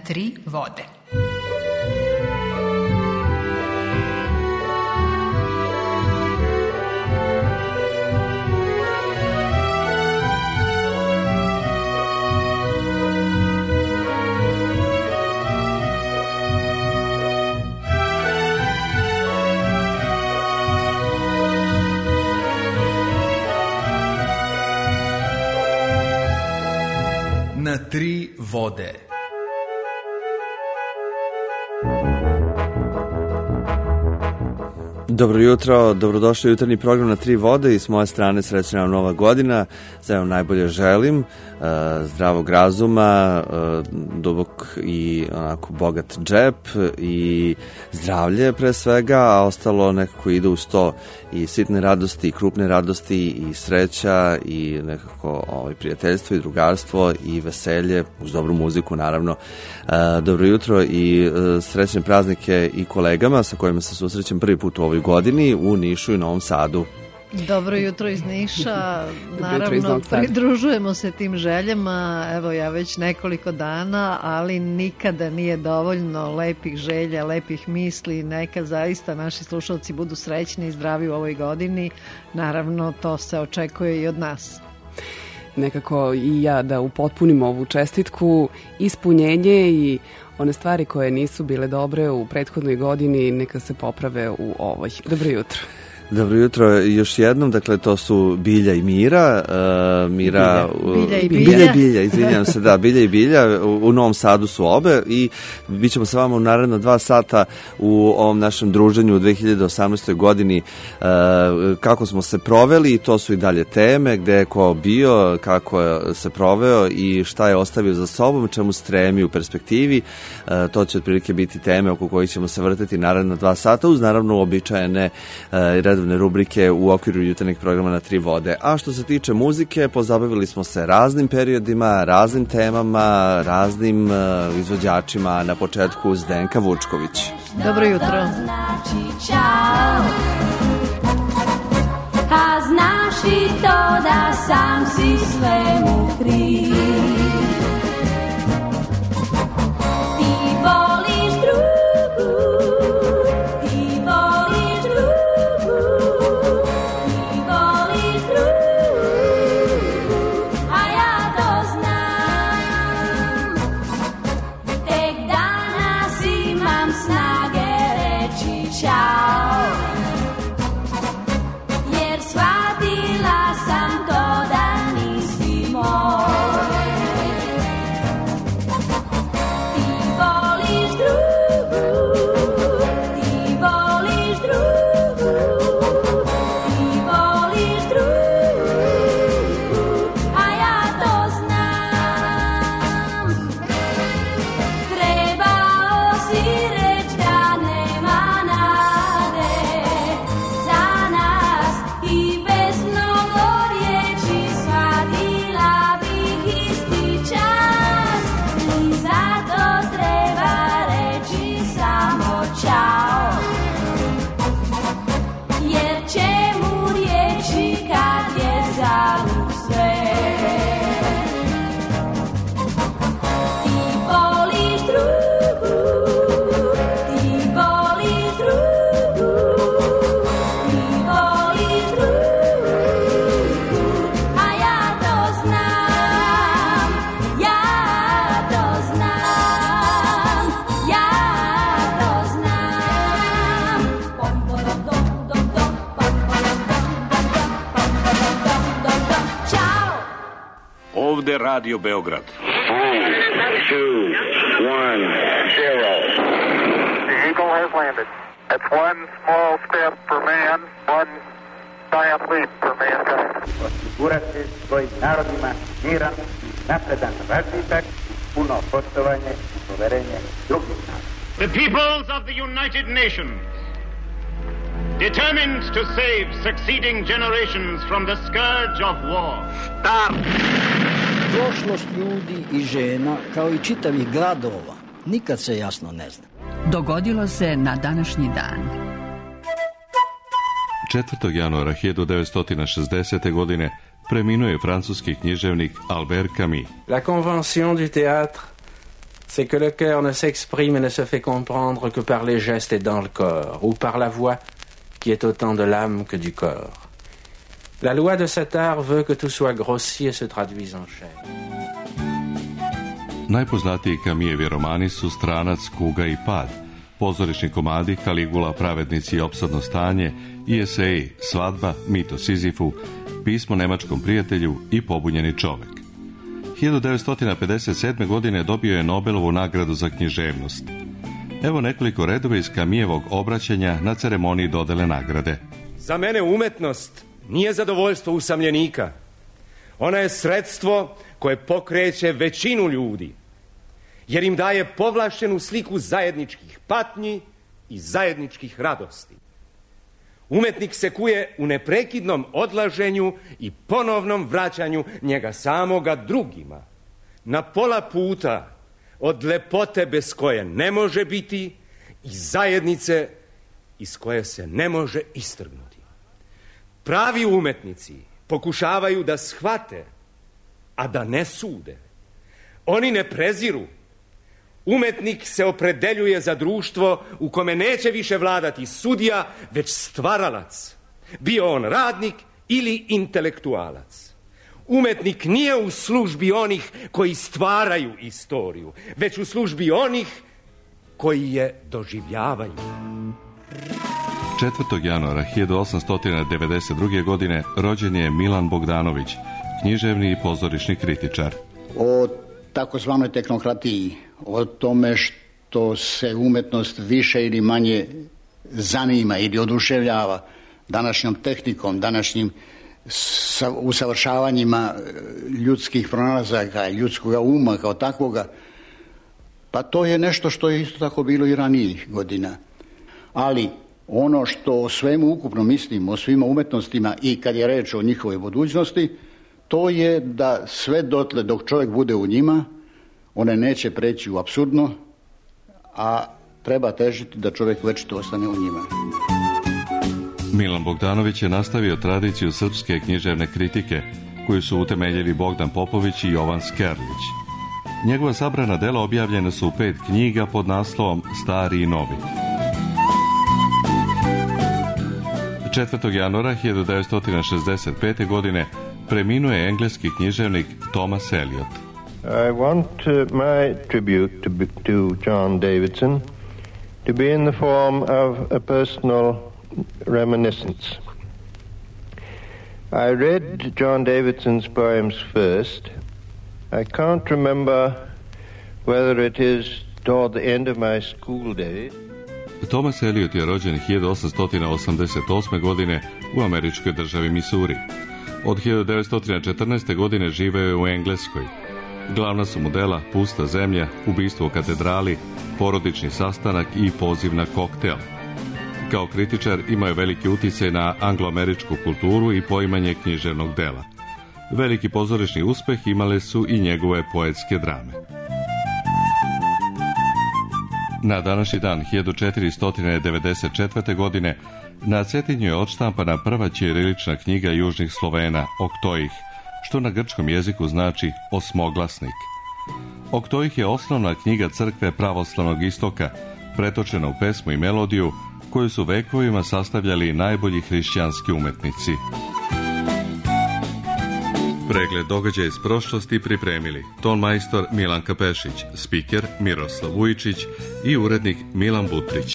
tri vode. Na tri vode. Dobro jutro, dobrodošli u jutarnji program Na tri vode i s moje strane srećna nova godina. Sve vam najbolje želim, zdravog razuma, dubok i onako bogat džep i zdravlje pre svega, a ostalo nekako ide uz to i sitne radosti i krupne radosti i sreća i nekako prijateljstvo i drugarstvo i veselje uz dobru muziku naravno. Dobro jutro i srećne praznike i kolegama sa kojima se susrećem prvi put u ovoj godini u Nišu i Novom Sadu. Dobro jutro iz Niša, naravno pridružujemo se tim željama, evo ja već nekoliko dana, ali nikada nije dovoljno lepih želja, lepih misli, neka zaista naši slušalci budu srećni i zdravi u ovoj godini, naravno to se očekuje i od nas. Nekako i ja da upotpunim ovu čestitku, ispunjenje i one stvari koje nisu bile dobre u prethodnoj godini neka se poprave u ovoj. Dobro jutro. Dobro jutro još jednom, dakle to su Bilja i Mira. Bilja i Bilja, izvinjam se, da, Bilja i Bilja, u Novom Sadu su obe i bit ćemo sa vama u naredno 2 sata u ovom našem druženju u 2018. godini kako smo se proveli i to su i dalje teme, gde je ko bio, kako je se proveo i šta je ostavio za sobom, čemu stremi u perspektivi. To će otprilike biti teme oko kojih ćemo se vrteti naredno 2 sata uz naravno uobičajene redovne rubrike u okviru jutarnjeg programa Na tri vode. A što se tiče muzike, pozabavili smo se raznim periodima, raznim temama, raznim izvođačima. Na početku Zdenka Vučković. Dobro jutro. A znaš i to da sam si svemu kriv. Ti voliš drugu, ti voliš drugu, ti voliš drugu, a ja to znam. Tek danas imam snage reći čao, jer shvatila sam to da nisi moj. Ti voliš drugu, ti voliš drugu, ti voliš drugu, a ja to znam. Trebao si reći da nema nade za nas i bez mnogo riječi shvatila bih isti čas i zato treba reći samo čao, jer čemu riječi kad je zalud sve. Ti voliš drugu, ti voliš drugu, ti voliš drugu, a ja to znam, ja to znam, ja to znam. Pom porom dom dom dom, pom porom dom dom dom, pom porom dom dom dom. Ćao. Ovde Radio Beograd. 3, 2, 1, 0. The Eagle has landed. That's one small step for man, one giant leap for mankind. Osigurati svojim narodima miran, napredan razvitak, puno poštovanje i poverenje drugih naroda. The peoples of the United Nations, determined to save succeeding generations from the scourge of war. Start! Prošlost ljudi i žena, kao i čitavih gradova, nikad se jasno ne zna. Dogodilo se na današnji dan. 4. januara 1960. godine preminuo je francuski književnik Albert Camus. La convention du théâtre c'est que le cœur ne s'exprime et ne se fait comprendre que par les gestes et dans le corps, ou par la voix qui est autant de l'âme que du corps. La loi de cet art veut que tout soit grossi et se traduise en chair. Najpoznatiji Camijevi romani su Stranac, Kuga i Pad, pozorišni komadi Kaligula, Pravednici i Opsadno stanje i eseji Svadba, Mit o Sizifu, Pismo nemačkom prijatelju i Pobunjeni čovek. 1957. godine dobio je Nobelovu nagradu za književnost. Evo nekoliko redova iz Camijevog obraćanja na ceremoniji dodele nagrade. Za mene umetnost nije zadovoljstvo usamljenika. Ona je sredstvo koje pokreće većinu ljudi, jer im daje povlašćenu sliku zajedničkih patnji i zajedničkih radosti. Umetnik se kuje u neprekidnom odlaženju i ponovnom vraćanju njega samoga drugima, na pola puta od lepote bez koje ne može biti i zajednice iz koje se ne može istrgnuti. Pravi umetnici pokušavaju da shvate, a da ne sude. Oni ne preziru. Umetnik se opredeljuje za društvo u kome neće više vladati sudija, već stvaralac. Bio on radnik ili intelektualac. Umetnik nije u službi onih koji stvaraju istoriju, već u službi onih koji je doživljavaju. 4. januara 1892. godine rođen je Milan Bogdanović, književni i pozorišni kritičar. O takozvanoj tehnokratiji, o tome što se umetnost više ili manje zanima ili oduševljava današnjom tehnikom, današnjim usavršavanjima ljudskih pronalazaka, ljudskog uma kao takvoga, pa to je nešto što je isto tako bilo i ranijih godina. Ali ono što o svemu ukupno mislim, o svima umetnostima i kad je reč o njihovoj budućnosti, to je da sve dotle dok čovjek bude u njima, one neće preći u apsurdno, a treba težiti da čovjek večito ostane u njima. Milan Bogdanović je nastavio tradiciju srpske književne kritike, koju su utemeljili Bogdan Popović i Jovan Skerlić. Njegova sabrana dela objavljena su u 5 knjiga pod naslovom Stari i novi. 4. januara 1965. godine preminuo je engleski književnik Thomas Eliot. I want my tribute to John Davidson to be in the form of a personal reminiscence. I read John Davidson's poems first. I can't remember whether it is toward the end of my school days. Thomas Eliot je rođen 1888. godine u američkoj državi Missouri. Od 1914. godine živeo je u Engleskoj. Glavna su mu dela Pusta zemlja, Ubistvo u katedrali, Porodični sastanak i Poziv na koktel. Kao kritičar imao je veliki uticaj na angloameričku kulturu i poimanje književnog dela. Veliki pozorišni uspeh imale su i njegove poetske drame. Na današnji dan 1494. godine na Cetinju je odštampana prva ćirilična knjiga južnih Slovena, Oktoih, što na grčkom jeziku znači osmoglasnik. Oktoih je osnovna knjiga crkve pravoslavnog istoka, pretočena u pesmu i melodiju, koju su vekovima sastavljali najbolji hrišćanski umetnici. Pregled događaja iz prošlosti pripremili tonmajstor Milanka Pešić, spiker Miroslav Vujičić i urednik Milan Butrić.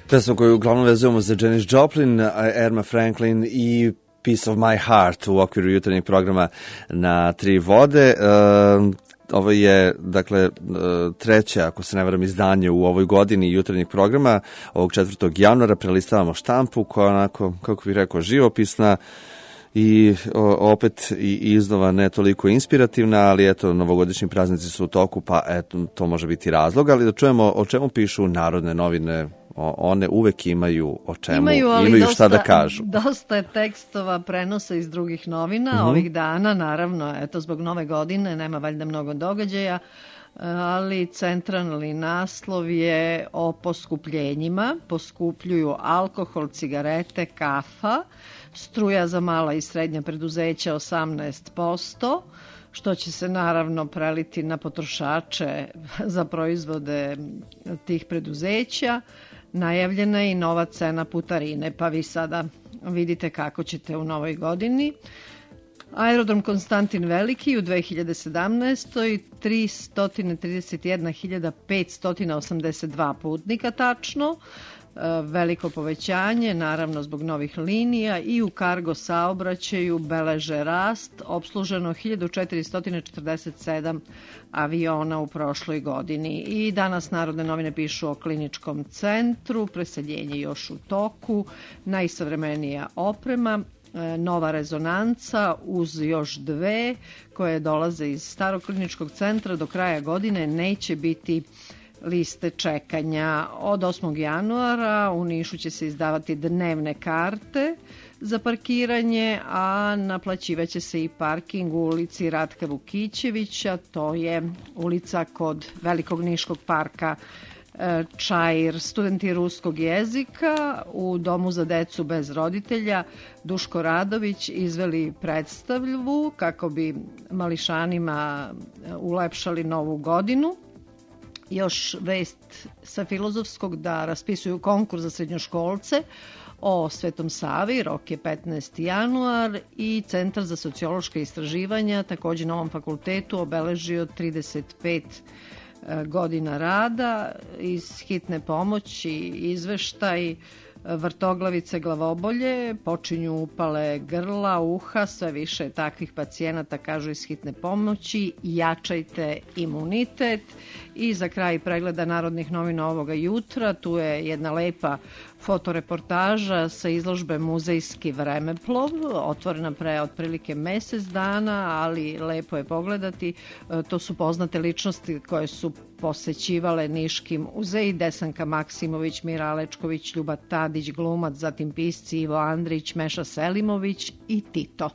Pesma koju uglavnom vezujemo za Janis Joplin, Erma Franklin i Piece of My Heart u okviru jutarnjeg programa na Tri vode. Ovo je, dakle, treće, ako se ne varam, izdanje u ovoj godini jutarnjeg programa. Ovog 4. januara prelistavamo štampu koja je onako, kako bih rekao, živopisna i opet i iznova ne toliko inspirativna, ali eto, novogodišnji praznici su u toku, pa eto, to može biti razlog, ali da čujemo o čemu pišu Narodne novine. One uvek imaju o čemu, imaju šta da kažu. Dosta je tekstova prenosa iz drugih novina ovih dana, naravno, eto, zbog nove godine, nema valjda mnogo događaja, ali centralni naslov je o poskupljenjima. Poskupljuju alkohol, cigarete, kafa, struja za mala i srednja preduzeća 18%, što će se naravno preliti na potrošače za proizvode tih preduzeća. Najavljena je i nova cena putarine, pa vi sada vidite kako ćete u novoj godini. Aerodrom Konstantin Veliki u 2017. 331.582 putnika tačno, veliko povećanje, naravno zbog novih linija, i u kargo saobraćaju beleže rast, opsluženo 1447 aviona u prošloj godini. I danas Narodne novine pišu o kliničkom centru, preseljenje još u toku, najsavremenija oprema, nova rezonanca uz još dve koje dolaze iz starog kliničkog centra. Do kraja godine neće biti liste čekanja. Od 8. januara u Nišu će se izdavati dnevne karte za parkiranje, a naplaćivaće se i parking u ulici Ratka Vukićevića, to je ulica kod Velikog niškog parka Čair. Studenti ruskog jezika u Domu za decu bez roditelja Duško Radović izveli predstavlju kako bi mališanima ulepšali novu godinu. Još vest sa Filozofskog da raspisuju konkurs za srednjoškolce o Svetom Savi, rok je 15. januar, i Centar za sociološka istraživanja također na ovom fakultetu obeležio 35 godina rada. Iz hitne pomoći izveštaj: vrtoglavice, glavobolje, počinju upale grla, uha, sve više takvih pacijenata, kažu iz hitne pomoći, jačajte imunitet. I za kraj pregleda Narodnih novina ovoga jutra, tu je jedna lepa fotoreportaža sa izložbe Muzejski vremeplov, otvorena pre otprilike mesec dana, ali lepo je pogledati. To su poznate ličnosti koje su posećivale Niški muzej: Desanka Maksimović, Mira Alečković, Ljuba Tadić, glumac, zatim pisci Ivo Andrić, Meša Selimović i Tito.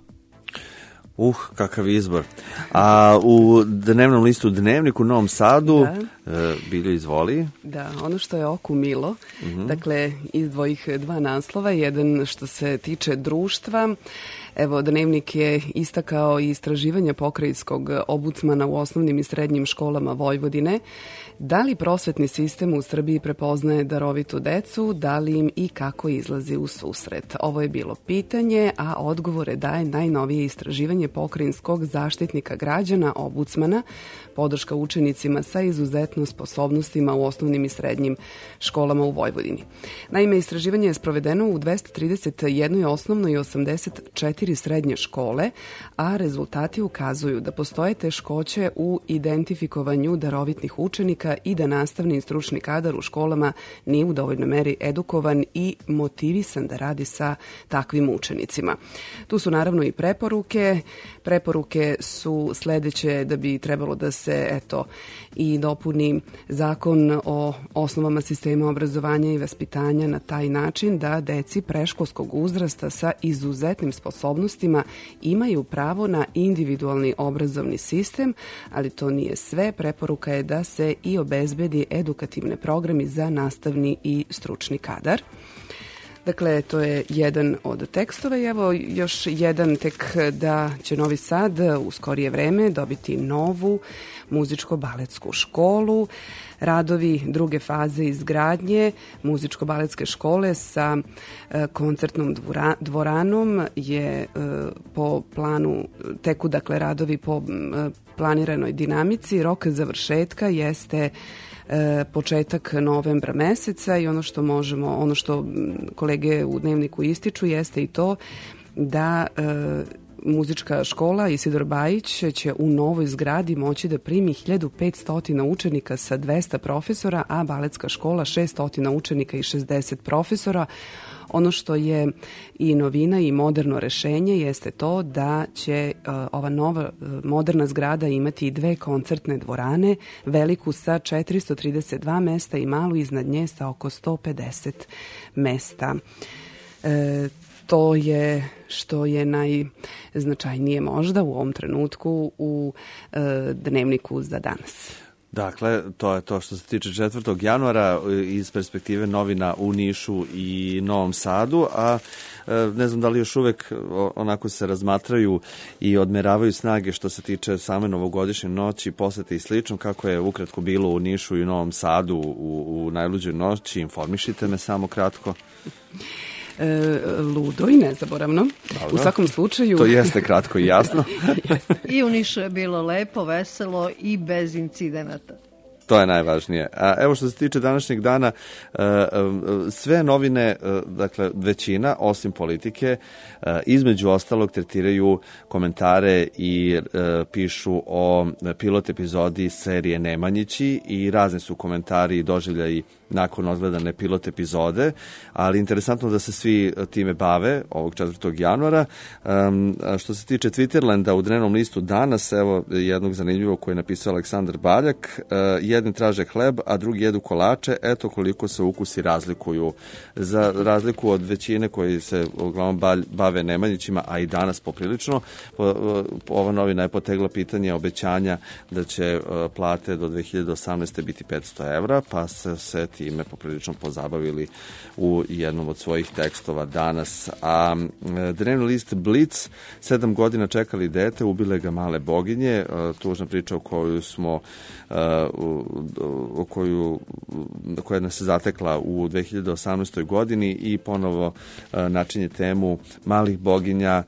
Kakav izbor. A u dnevnom listu Dnevnik u Novom Sadu, Biljo, izvoli. Da, ono što je oku milo, dakle, izdvojih dva naslova, jedan što se tiče društva. Evo, Dnevnik je istakao i istraživanja pokrajinskog ombudsmana u osnovnim i srednjim školama Vojvodine. Da li prosvetni sistem u Srbiji prepoznaje darovitu decu, da li im i kako izlazi u susret? Ovo je bilo pitanje, a odgovore daje najnovije istraživanje pokrajinskog zaštitnika građana, ombudsmana, podrška učenicima sa izuzetno sposobnostima u osnovnim i srednjim školama u Vojvodini. Naime, istraživanje je sprovedeno u 231 osnovnoj i 84 srednje škole, a rezultati ukazuju da postoje teškoće u identifikovanju darovitnih učenika i da nastavni i stručni kadar u školama nije u dovoljnoj meri edukovan i motivisan da radi sa takvim učenicima. Tu su naravno i preporuke. Preporuke su sledeće: da bi trebalo da se i dopuni Zakon o osnovama sistema obrazovanja i vaspitanja na taj način da deci predškolskog uzrasta sa izuzetnim sposobnostima imaju pravo na individualni obrazovni sistem, ali to nije sve. Preporuka je da se i obezbedi edukativne programi za nastavni i stručni kadar. Dakle, to je jedan od tekstova i evo još jedan tek, da će Novi Sad u skorije vreme dobiti novu muzičko-baletsku školu. Radovi druge faze izgradnje muzičko-baletske škole sa koncertnom dvoranom je po planu, teku dakle radovi po planiranoj dinamici. Rok završetka jeste početak novembra meseca i ono što kolege u Dnevniku ističu jeste i to da muzička škola Isidor Bajić će u novoj zgradi moći da primi 1500 učenika sa 200 profesora, a baletska škola 600 učenika i 60 profesora. Ono što je i novina i moderno rešenje jeste to da će ova nova moderna zgrada imati i 2 koncertne dvorane, veliku sa 432 mesta i malu iznad nje sa oko 150 mesta. To je što je najznačajnije možda u ovom trenutku u Dnevniku za danas. Dakle, to je to što se tiče 4. januara iz perspektive novina u Nišu i Novom Sadu, a ne znam da li još uvek onako se razmatraju i odmeravaju snage što se tiče same novogodišnje noći, posete i slično, kako je ukratko bilo u Nišu i Novom Sadu u najluđoj noći. Informišite me samo kratko. Ludo i nezaboravno. Dobro. U svakom slučaju... To jeste kratko i jasno. I u Nišu je bilo lepo, veselo i bez incidenata. To je najvažnije. A evo što se tiče današnjeg dana, sve novine, dakle većina, osim politike, između ostalog tretiraju komentare i pišu o pilot epizodi serije Nemanjići i razni su komentari i doživljaji nakon odgledane pilot epizode, ali interesantno da se svi time bave ovog 4. januara. Što se tiče Twitterlanda u dnevnom listu danas, evo jednog zanimljivog koji je napisao Aleksandar Baljak, jedni traže hleb, a drugi jedu kolače, eto koliko se ukusi razlikuju. Za razliku od većine koji se uglavnom bave Nemanjićima, a i danas poprilično, ova novina je potegla pitanje obećanja da će plate do 2018. biti 500 evra, pa se time poprilično pozabavili u jednom od svojih tekstova danas. A dnevni list Blitz, 7 godina čekali dete, ubile ga male boginje, tužna priča o koju smo koja nas se zatekla u 2018. godini i ponovo načinje temu malih boginja,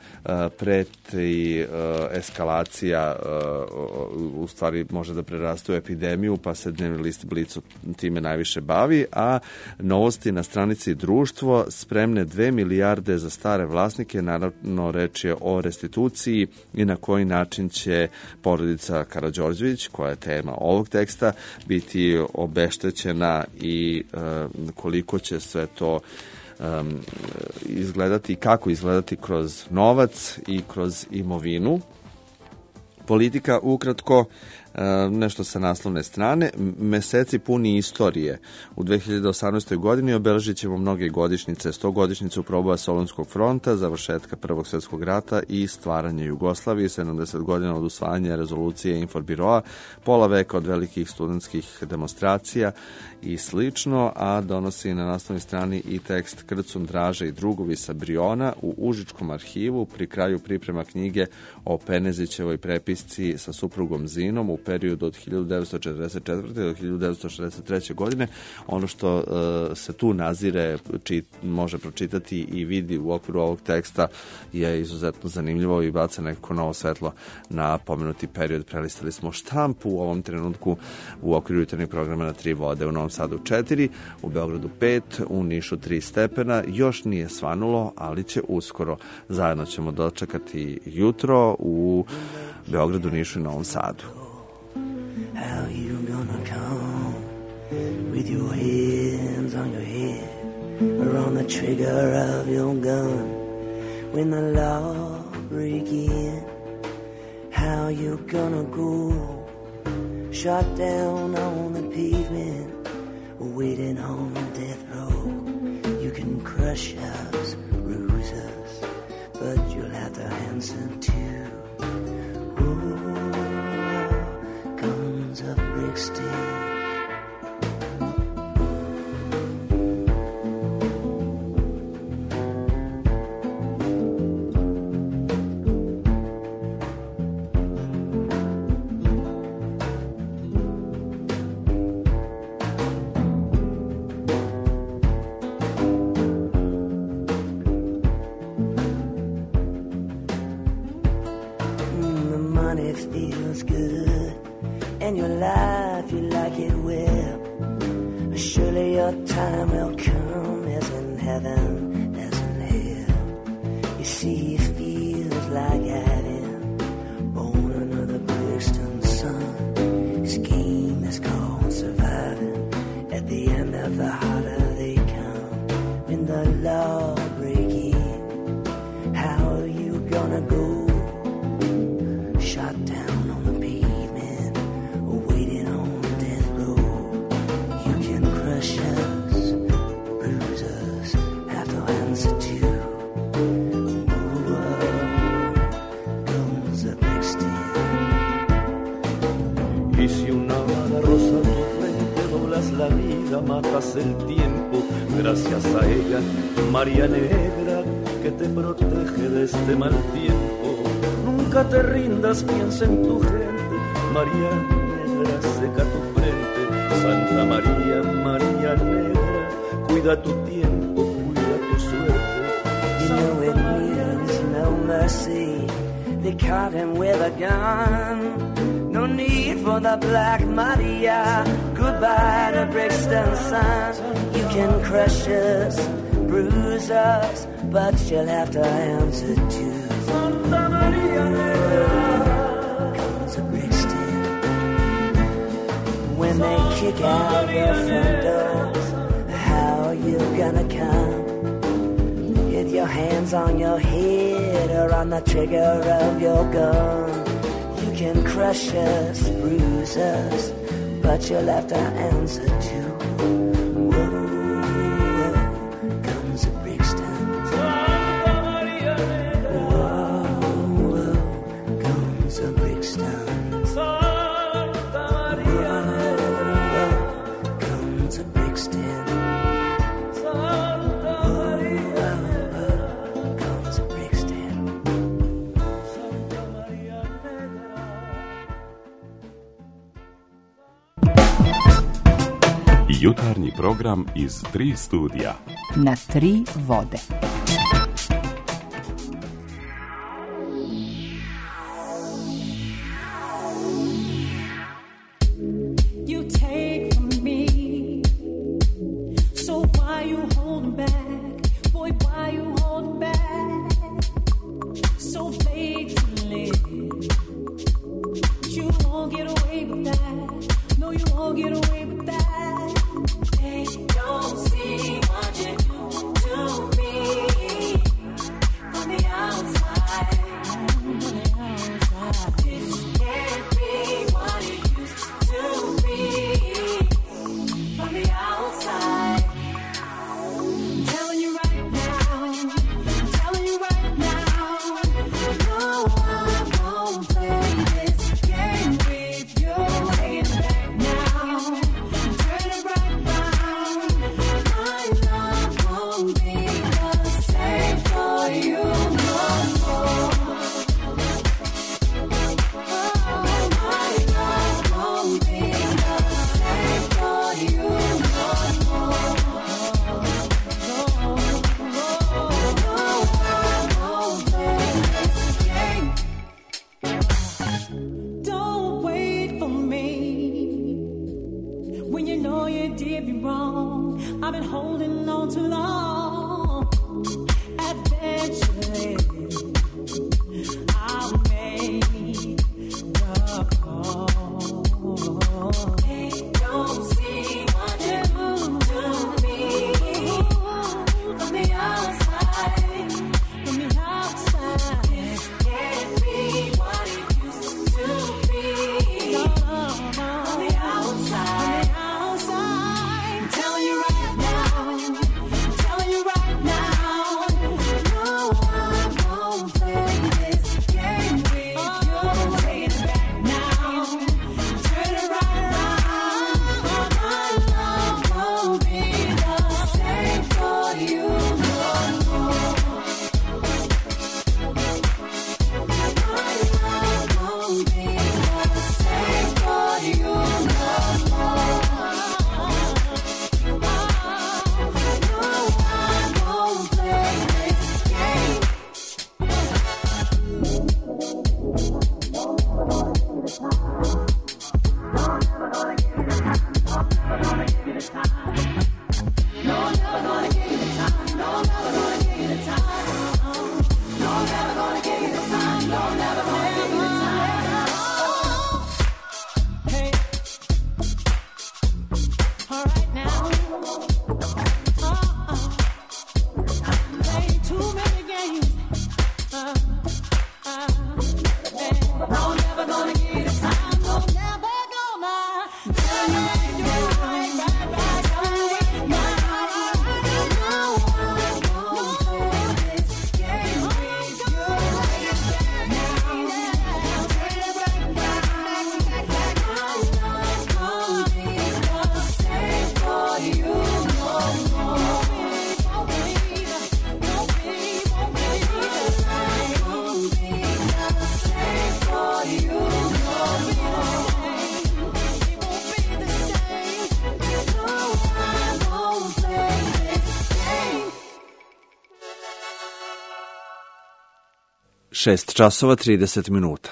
preti eskalacija, u stvari može da preraste u epidemiju, pa se dnevni list Blitz time najviše bavi, a novosti na stranici Društvo, spremne 2 milijarde za stare vlasnike, naravno reč je o restituciji i na koji način će porodica Karađorđević, koja je tema ovog teksta, biti obeštećena i koliko će sve to izgledati i kako izgledati kroz novac i kroz imovinu. Politika ukratko, nešto sa naslovne strane, meseci puni istorije. U 2018. godini obeležit ćemo mnoge godišnjice, 100 godišnjicu proboja Solunskog fronta, završetka Prvog svjetskog rata i stvaranje Jugoslavije, 70 godina od usvajanja rezolucije Inforbiroa, pola veka od velikih studentskih demonstracija i slično, a donosi na naslovnoj strani i tekst Krcun, Draža i drugovi sa Briona u Užičkom arhivu pri kraju priprema knjige o Penezićevoj prepisci sa suprugom Zinom u periodu od 1944. do 1963. godine. Ono što se tu nazire, može pročitati i vidi u okviru ovog teksta je izuzetno zanimljivo i baca nekako novo svetlo na pomenuti period. Prelistali smo štampu u ovom trenutku u okviru jutarnjeg programa na 3 vode, u Novom Sadu 4, u Beogradu 5, u Nišu 3 stepena. Još nije svanulo, ali će uskoro. Zajedno ćemo dočekati jutro u Beogradu, Nišu i Novom Sadu. How you gonna come with your hands on your head or on the trigger of your gun when the law break in? How you gonna go shot down on the pavement waiting on death row? You can crush us, bruise us, but you'll have to answer too. Guns of brick steel. The money feels good and your life, you like it well. surely your time will come, as in heaven, as in hell. You see, it feels like having born another Brixton son. This game is called surviving. At the end of the harder they come, when the law break in, how are you gonna go? Shot down on the pavement, waiting on death row. You can crush us, bruise us, have to answer to. Comes the Brixton. Y si una mala rosa tu frente doblas la vida, matas el tiempo, gracias a ella, María Negra, que te protege de este mal tiempo. Nunca te rindas, piensa en tu gente, María Negra, seca tu frente. Santa María, María Negra, cuida tu tiempo, cuida tu suerte. You know it means no mercy, they caught him with a gun. No need for the Black Maria, goodbye to Brixton sun. You can crush us, bruise us, but you'll have to answer to Santa Maria Negra. Comes a Brixton. When they kick out your front doors, how you gonna come? With your hands on your head or on the trigger of your gun. You can crush us, bruise us, but you'll have to answer to. Whoa, whoa, comes a Brixton. Santa Maria Negra. Whoa, whoa, comes a Brixton. Santa Maria Negra. Whoa, comes a Brixton. Santa Maria Negra. Comes a Brixton. Santa Maria Negra. Jutarnji program iz 3 studija. Na 3 vode. You take from me, so why you holding back? Boy, why you holding back? So faithfully, you won't get away with that. No, you won't get away with that. They don't see what you do to me. 6:30.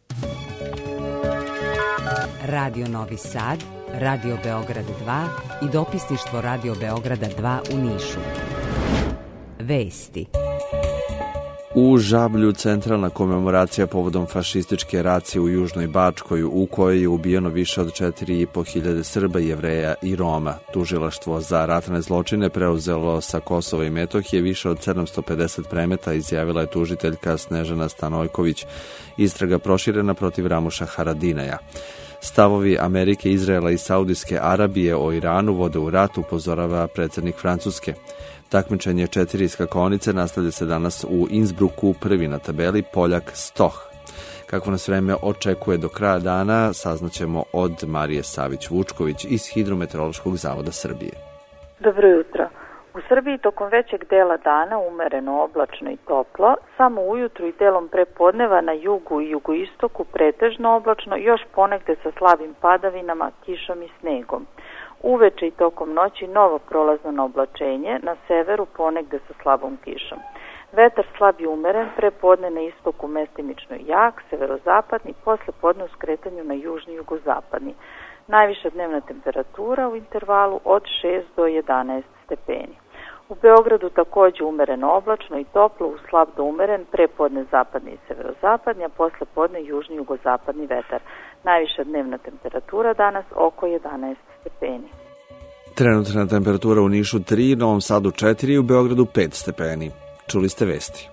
Radio Novi Sad, Radio Beograd 2 i dopisništvo Radio Beograda 2 u Nišu. Vesti. U Žablju centralna komemoracija povodom fašističke racije u Južnoj Bačkoj, u kojoj je ubijeno više od 4.500 Srba, Jevreja i Roma. Tužilaštvo za ratne zločine preuzelo sa Kosova i Metohije više od 750 predmeta, izjavila je tužiteljka Snežana Stanojković. Istraga proširena protiv Ramuša Haradinaja. Stavovi Amerike, Izraela i Saudijske Arabije o Iranu vode u rat, upozorava predsjednik Francuske. Takmičenje 4 skakonice nastavlja se danas u Innsbrucku, prvi na tabeli Poljak Stoh. Kako nas vreme očekuje do kraja dana, saznaćemo od Marije Savić-Vučković iz Hidrometeorološkog zavoda Srbije. Dobro jutro. U Srbiji tokom većeg dela dana umereno oblačno i toplo, samo ujutru i delom prepodneva na jugu i jugoistoku pretežno oblačno, još ponegde sa slabim padavinama, kišom i snegom. Uveče i tokom noći novo prolazno oblačenje, na severu ponegde sa slabom kišom. Vetar slab i umeren, prepodne na istoku mestimično jak, severozapadni, posle podne u skretanju na južni i jugozapadni. Najviša dnevna temperatura u intervalu od 6 do 11 stepeni. U Beogradu takođe umereno oblačno i toplo, uz slab do umeren, prepodne zapadni i severozapadni, a posle podne južni i jugozapadni vetar. Najviša dnevna temperatura danas oko 11 stepeni. Trenutna temperatura u Nišu 3, Novom Sadu 4 i u Beogradu 5 stepeni. Čuli ste vesti.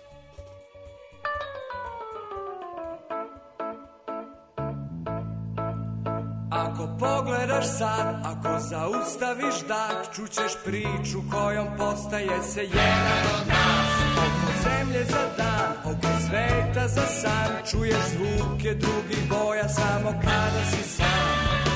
Ako pogledaš sad, ako zaustaviš dah, čućeš priču kojom postaje se jedan od nas. Oko zemlje za dan, oko sveta za san, čuješ zvuke drugih boja samo kada si sam.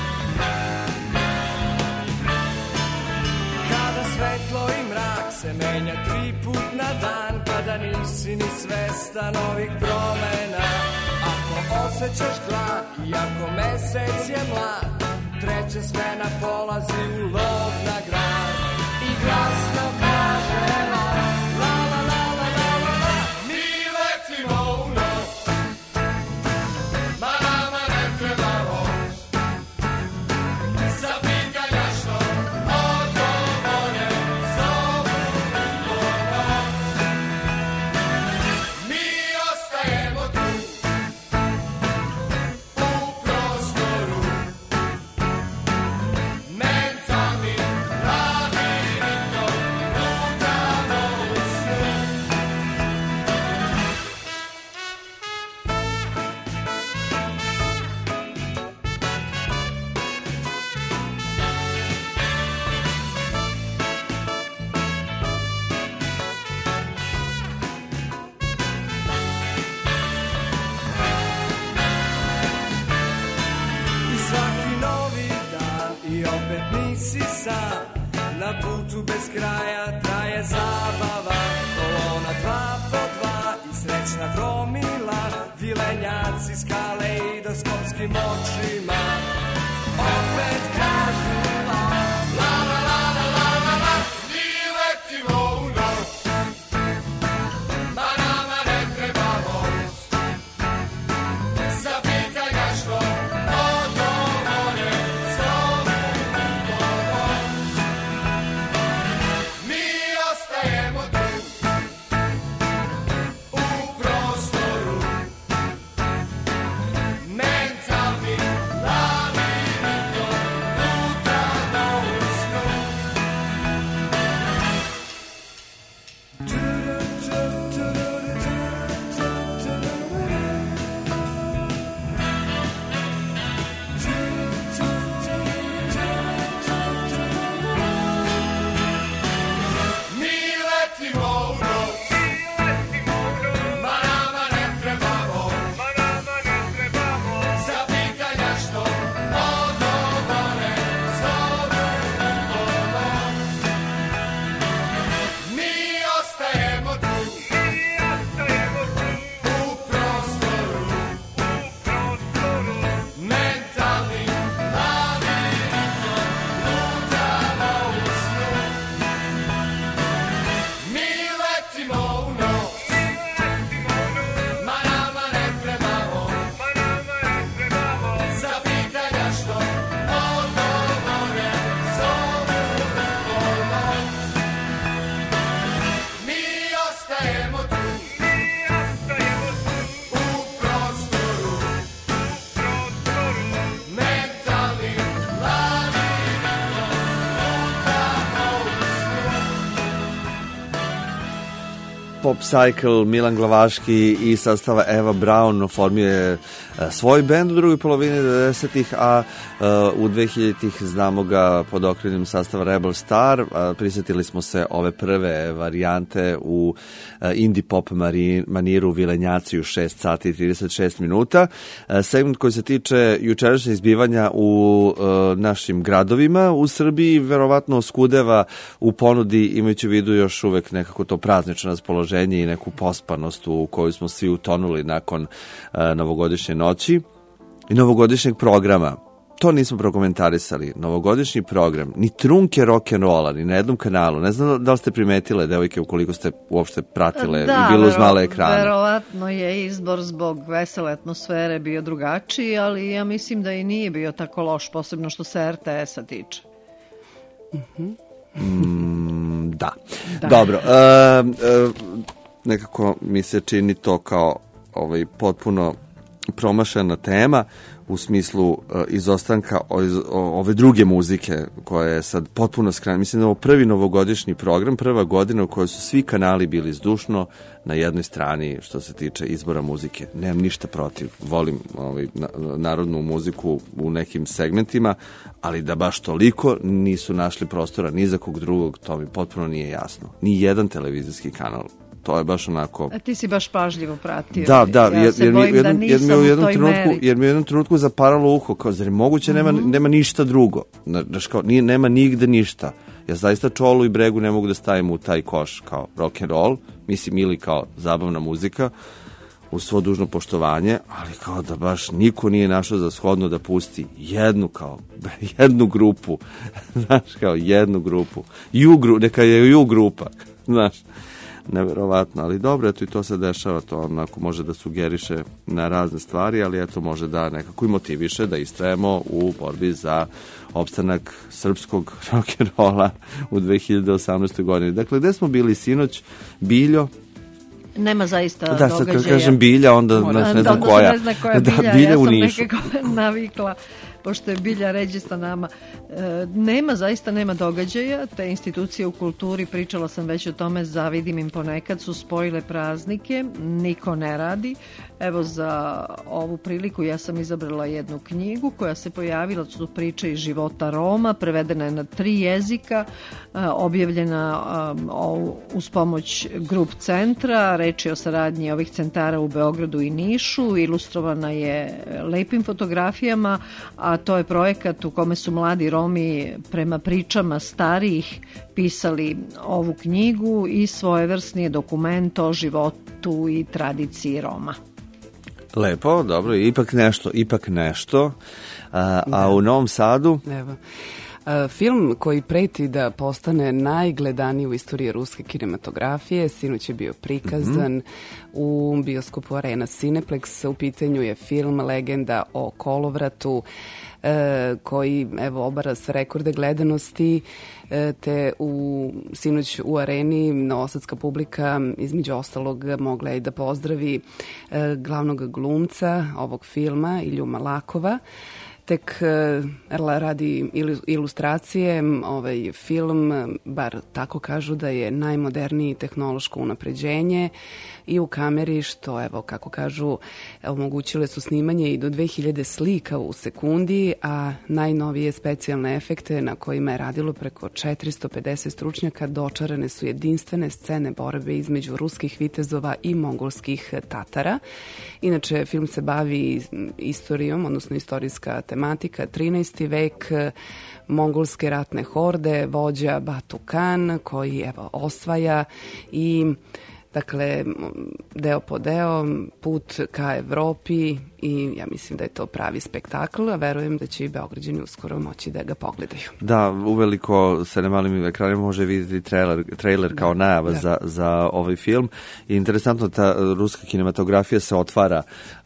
Kada svetlo i mrak se menja 3 put na dan, kada nisi ni svestan ovih promena. Ako osjećaš glad i ako mesec je mlad, treća smena polazi u lov na grad i glasno kaže la la la la la la la la. Mi letimo u noć, ma nama ne treba voz, za pitanja što odgovore zovu u noć. Mi ostajemo tu u prostoru, mentalni labirintom lutamo u snu. I svaki novi dan i opet nisi sam, na putu bez kraja traje zabava. Kolona 2 po 2 i srećna gomila, vilenjaci s kaleidoskopskim očima opet kažu la la la la la la la la. Mi letimo u noć, ma nama ne treba voz, za pitanja što odgovore zovu u noć. Mi ostajemo tu u prostoru, mentalni Pop Cycle, Milan Glavaški i sastava Eva Braun oformio svoj bend u drugoj polovini 90-ih, a u 2000-ih znamo ga pod okriljem sastava Rebel Star. Prisjetili smo se ove prve varijante u indie pop maniru Vilenjaci u 6 sati i 36 minuta. Segment koji se tiče jučerašnjih izbivanja u našim gradovima u Srbiji verovatno skudeva u ponudi, imajući u vidu još uvek nekako to praznično raspoloženje i neku pospanost u koju smo svi utonuli nakon novogodišnje noći i novogodišnjeg programa. To nismo prokomentarisali. Novogodišnji program, ni trunke rock'n'rolla, ni na jednom kanalu. Ne znam da li ste primetile, devojke, ukoliko ste uopšte pratile i bilo uz male ekrane. Verovatno je izbor zbog vesele atmosfere bio drugačiji, ali ja mislim da i nije bio tako loš, posebno što se RTS-a tiče. Da. Dobro. Nekako mi se čini to kao potpuno promašena tema u smislu izostanka ove druge muzike koja je sad potpuno skrajna. Mislim da je ovo prvi novogodišnji program, prva godina u kojoj su svi kanali bili zdušno na jednoj strani što se tiče izbora muzike. Nemam ništa protiv, volim narodnu muziku u nekim segmentima, ali da baš toliko nisu našli prostora ni za kog drugog, to mi potpuno nije jasno. Ni jedan televizijski kanal. To je baš onako... A ti si baš pažljivo pratio. Da, jer mi u jednom trenutku zaparalo uho, kao zar je moguće, nema ništa drugo. Nema nigde ništa. Ja zaista Čolu i Bregu ne mogu da stavim u taj koš kao rock and roll, mislim, ili kao zabavna muzika, uz svo dužno poštovanje, ali kao da baš niko nije našao za shodno da pusti jednu grupu, znaš, kao jednu grupu. Neka je U grupa, znaš. Neverovatno, ali dobro, eto i to se dešava, to onako može da sugeriše na razne stvari, ali eto može da nekako i motiviše da istrajemo u borbi za opstanak srpskog rock'n'rolla u 2018. godini. Dakle, gde smo bili sinoć? Biljo? Nema zaista događaja. Da, sad kad kažem Bilja, onda ne znam koja. Ne znam koja je Bilja, Bilja ja u sam Nišu. nekako navikla, pošto je Bilja ređista nama. Zaista nema događaja, te institucije u kulturi, pričala sam već o tome, zavidim im ponekad, su spojile praznike, niko ne radi. Evo, za ovu priliku ja sam izabrala jednu knjigu koja se pojavila, su priče iz života Roma, prevedena je na 3 jezika, objavljena uz pomoć Grup centra, reč je o saradnji ovih centara u Beogradu i Nišu, ilustrovana je lepim fotografijama, a to je projekat u kome su mladi Romi prema pričama starijih pisali ovu knjigu i svojevrsni dokument o životu i tradiciji Roma. Lepo, dobro, ipak nešto. A u Novom Sadu? Evo. Film koji preti da postane najgledaniji u istoriji ruske kinematografije, sinoć je bio prikazan u bioskopu Arena Cineplex. U pitanju je film Legenda o kolovratu, koji obara sve rekorde gledanosti, te sinoć u Areni novosadska publika između ostalog mogla je da pozdravi glavnog glumca ovog filma, Ilju Malakova. Tek radi ilustracije, ovaj film, bar tako kažu, da je najmoderniji tehnološko unapređenje i u kameri, što, evo, kako kažu, omogućile su snimanje i do 2000 slika u sekundi, a najnovije specijalne efekte na kojima je radilo preko 450 stručnjaka dočarane su jedinstvene scene borbe između ruskih vitezova i mongolskih Tatara. Inače, film se bavi istorijom, odnosno istorijska tematika, 13. vek, mongolske ratne horde, vođa Batu Kan, koji osvaja i dakle, deo po deo, put ka Evropi i ja mislim da je to pravi spektakl, a verujem da će i Beograđani uskoro moći da ga pogledaju. Da, uveliko se na malim ekranima može vidjeti trailer kao najava za ovaj film. I interesantno, ta ruska kinematografija se otvara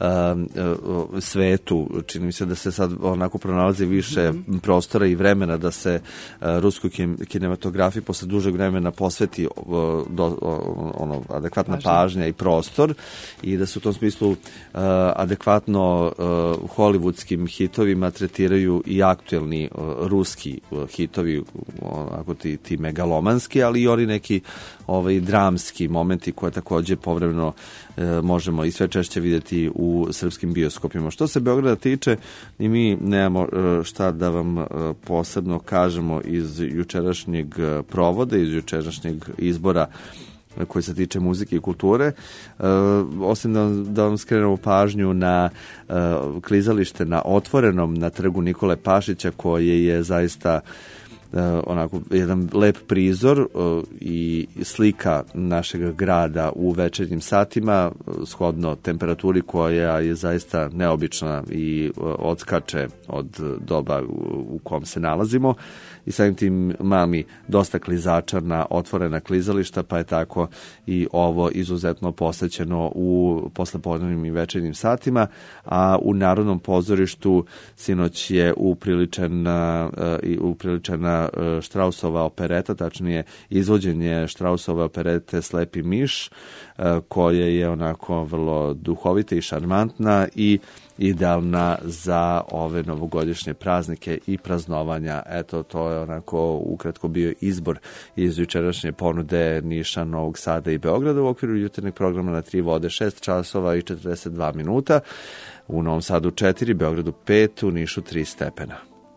svetu. Čini mi se da se sad onako pronalazi više prostora i vremena da se ruskoj kinematografiji posle dužeg vremena posveti adekvatna pažnja i prostor i da se u tom smislu adekvatno hollywoodskim hitovima tretiraju i aktuelni ruski hitovi, onako ti megalomanski, ali i oni neki dramski momenti koje takođe povremeno možemo i sve češće vidjeti u srpskim bioskopima. Što se Beograda tiče, i mi nemamo šta da vam posebno kažemo iz jučerašnjeg provoda, iz jučerašnjeg izbora koji se tiče muzike i kulture, osim da vam skrenemo pažnju na klizalište na Otvorenom na trgu Nikole Pašića, koje je zaista onako jedan lep prizor i slika našeg grada u večernjim satima, shodno temperaturi koja je zaista neobična i odskače od doba u kom se nalazimo, i samim tim mami dosta klizača na otvorena klizališta, pa je tako i ovo izuzetno posvećeno u poslepodnevnim i večernjim satima, a u Narodnom pozorištu sinoć je upriličena Štrausova opereta, tačnije izvođenje Štrausove operete Slepi miš, koja je onako vrlo duhovita i šarmantna i idealna za ove novogodišnje praznike i praznovanja. Eto, to je onako ukratko bio izbor iz jučerašnje ponude Niša, Novog Sada i Beograda u okviru jutarnjeg programa na 3 vode 6 časova i 42 minuta. U Novom Sadu 4, Beogradu 5, u Nišu 3 stepena.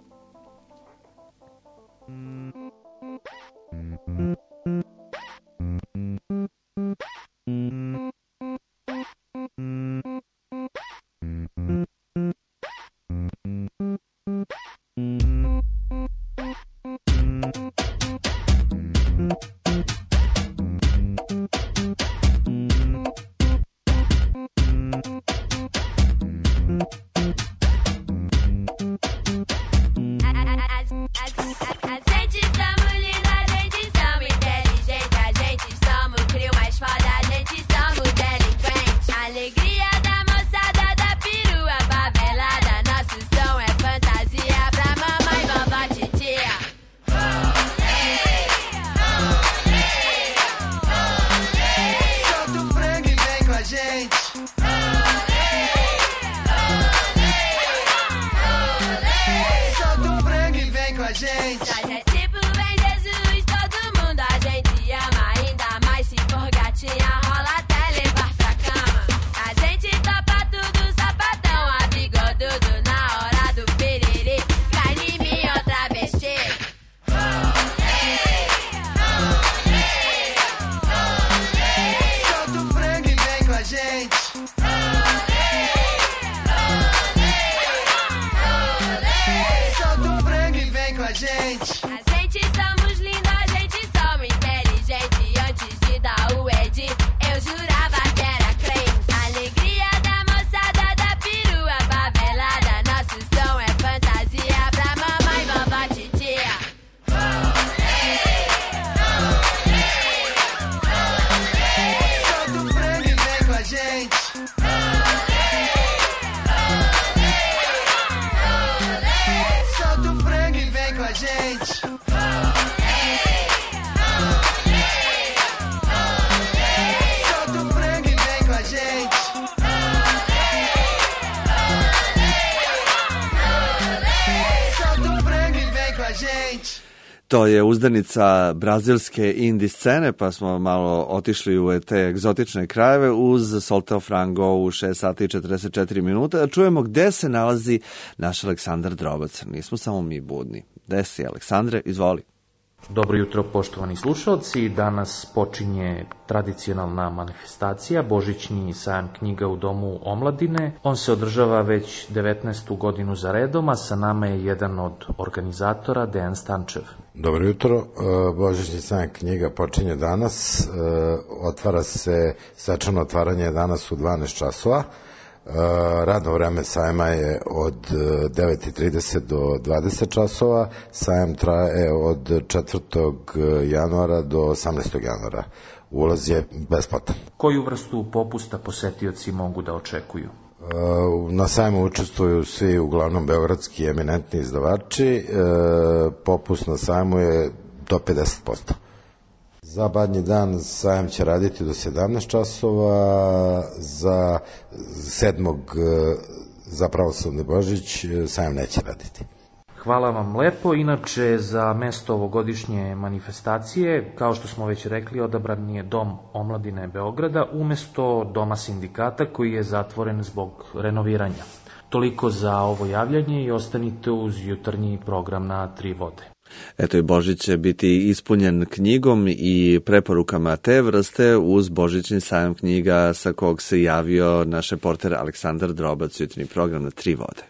To je uzdanica brazilske indie scene, pa smo malo otišli u te egzotične krajeve uz Solteo Frango u 6 sati i 44 minuta. Da čujemo gde se nalazi naš Aleksandar Drobac. Nismo samo mi budni. Gde si, Aleksandre? Izvoli. Dobro jutro, poštovani slušalci. Danas počinje tradicionalna manifestacija, božićni sajam knjiga u Domu omladine. On se održava već 19. godinu za redom, a sa nama je jedan od organizatora, Dejan Stančev. Dobro jutro, božićni sajam knjiga počinje danas, otvara se, svečano otvaranje danas u 12 časova. Radno vreme sajma je od 9:30 do 20 časova, sajam traje od 4. januara do 18. januara. Ulaz je besplatan. Koju vrstu popusta posetioci mogu da očekuju? Na sajmu učestvuju svi uglavnom beogradski eminentni izdavači, popust na sajmu je do 50%. Za Badnji dan sajam će raditi do 17 časova, za 7. za pravoslavni Božić sajam neće raditi. Hvala vam lepo. Inače, za mesto ovogodišnje manifestacije, kao što smo već rekli, odabran je Dom omladine Beograda umesto Doma sindikata koji je zatvoren zbog renoviranja. Toliko za ovo javljanje i ostanite uz jutarnji program na Tri vode. Eto i Božić će biti ispunjen knjigom i preporukama te vrste uz Božićni sajam knjiga sa kog se javio naš reporter Aleksandar Drobac, jutarnji program na Tri vode.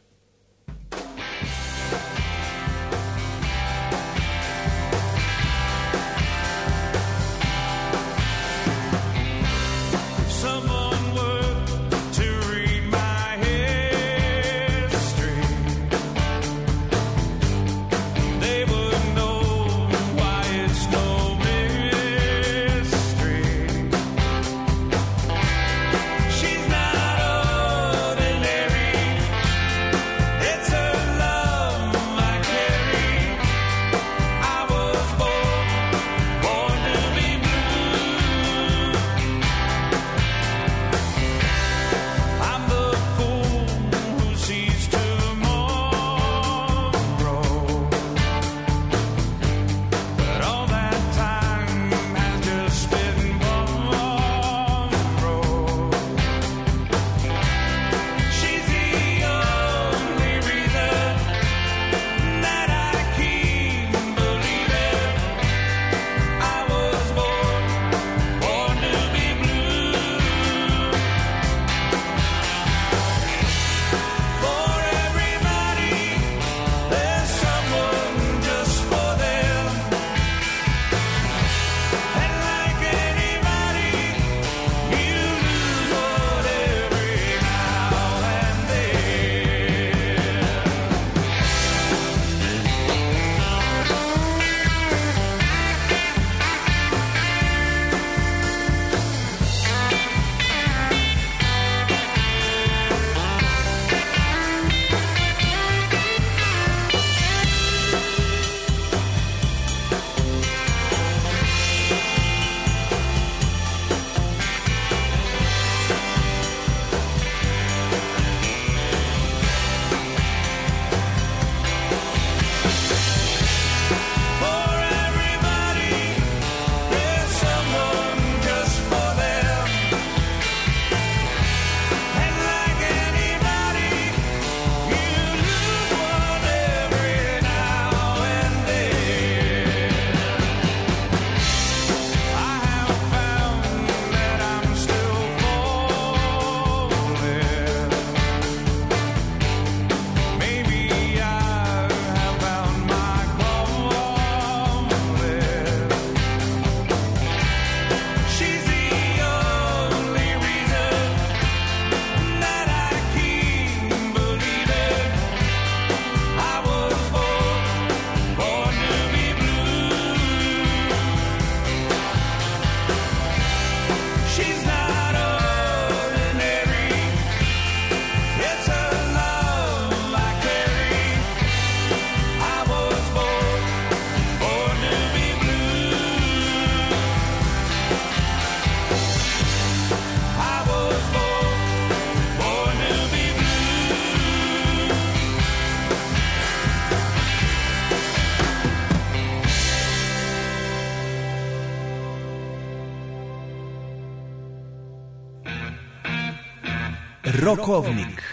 Rokovnik.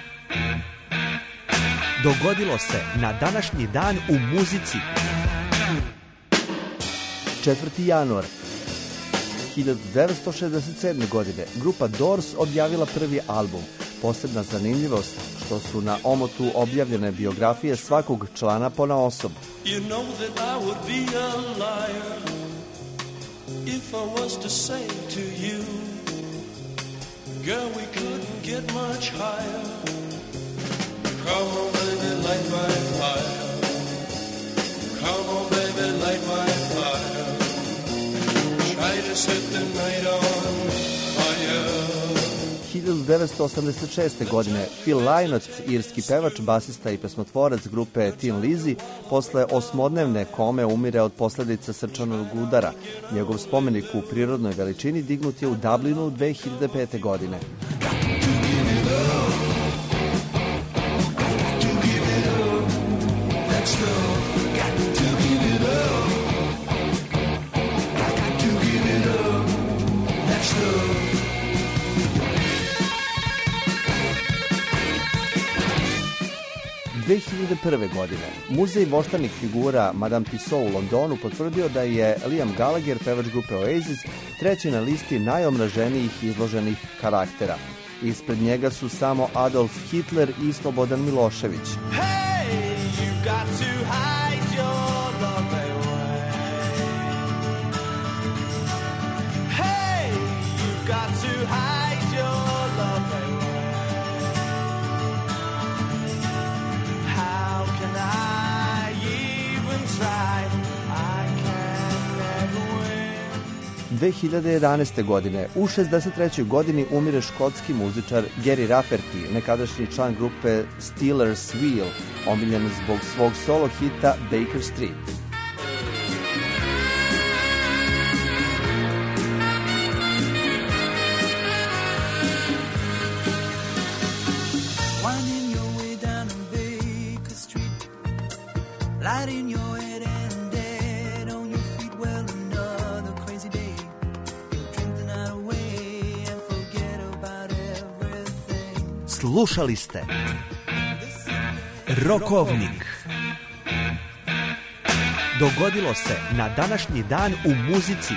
Dogodilo se na današnji dan u muzici. 4. januar 1967. godine grupa Doors objavila prvi album. Posebna zanimljivost što su na omotu objavljene biografije svakog člana ponaosob. You know that I would be a liar if I was to say to you, girl, we couldn't get much higher. Come on, baby, light my fire. Come on, baby, light my fire. Try to set the night on fire. 1986. godine Phil Lynott, irski pevač, basista i pesmotvorac grupe Tin Lizzy, posle 8-dnevne kome umire od posledica srčanog udara. Njegov spomenik u prirodnoj veličini dignut je u Dublinu 2005. godine. 2001. godine Muzej voštanih figura Madame Tussauds u Londonu potvrdio da je Liam Gallagher, pevač grupe Oasis, treći na listi najomraženijih izloženih karaktera. Ispred njega su samo Adolf Hitler i Slobodan Milošević. Hey, you got to hide your love away. Hey, you got to hide your love away. How can I even try? I can never win. 2011. godine u 63. godini umire škotski muzičar Gary Rafferty, nekadašnji član grupe Steelers Wheel, omiljen zbog svog solo hita Baker Street. Winding your way down on Baker Street, light in your head and dead on your feet. Well, another crazy day. You'll drink the night away and forget about everything. Slušali ste Rokovnik. Dogodilo se na današnji dan u muzici.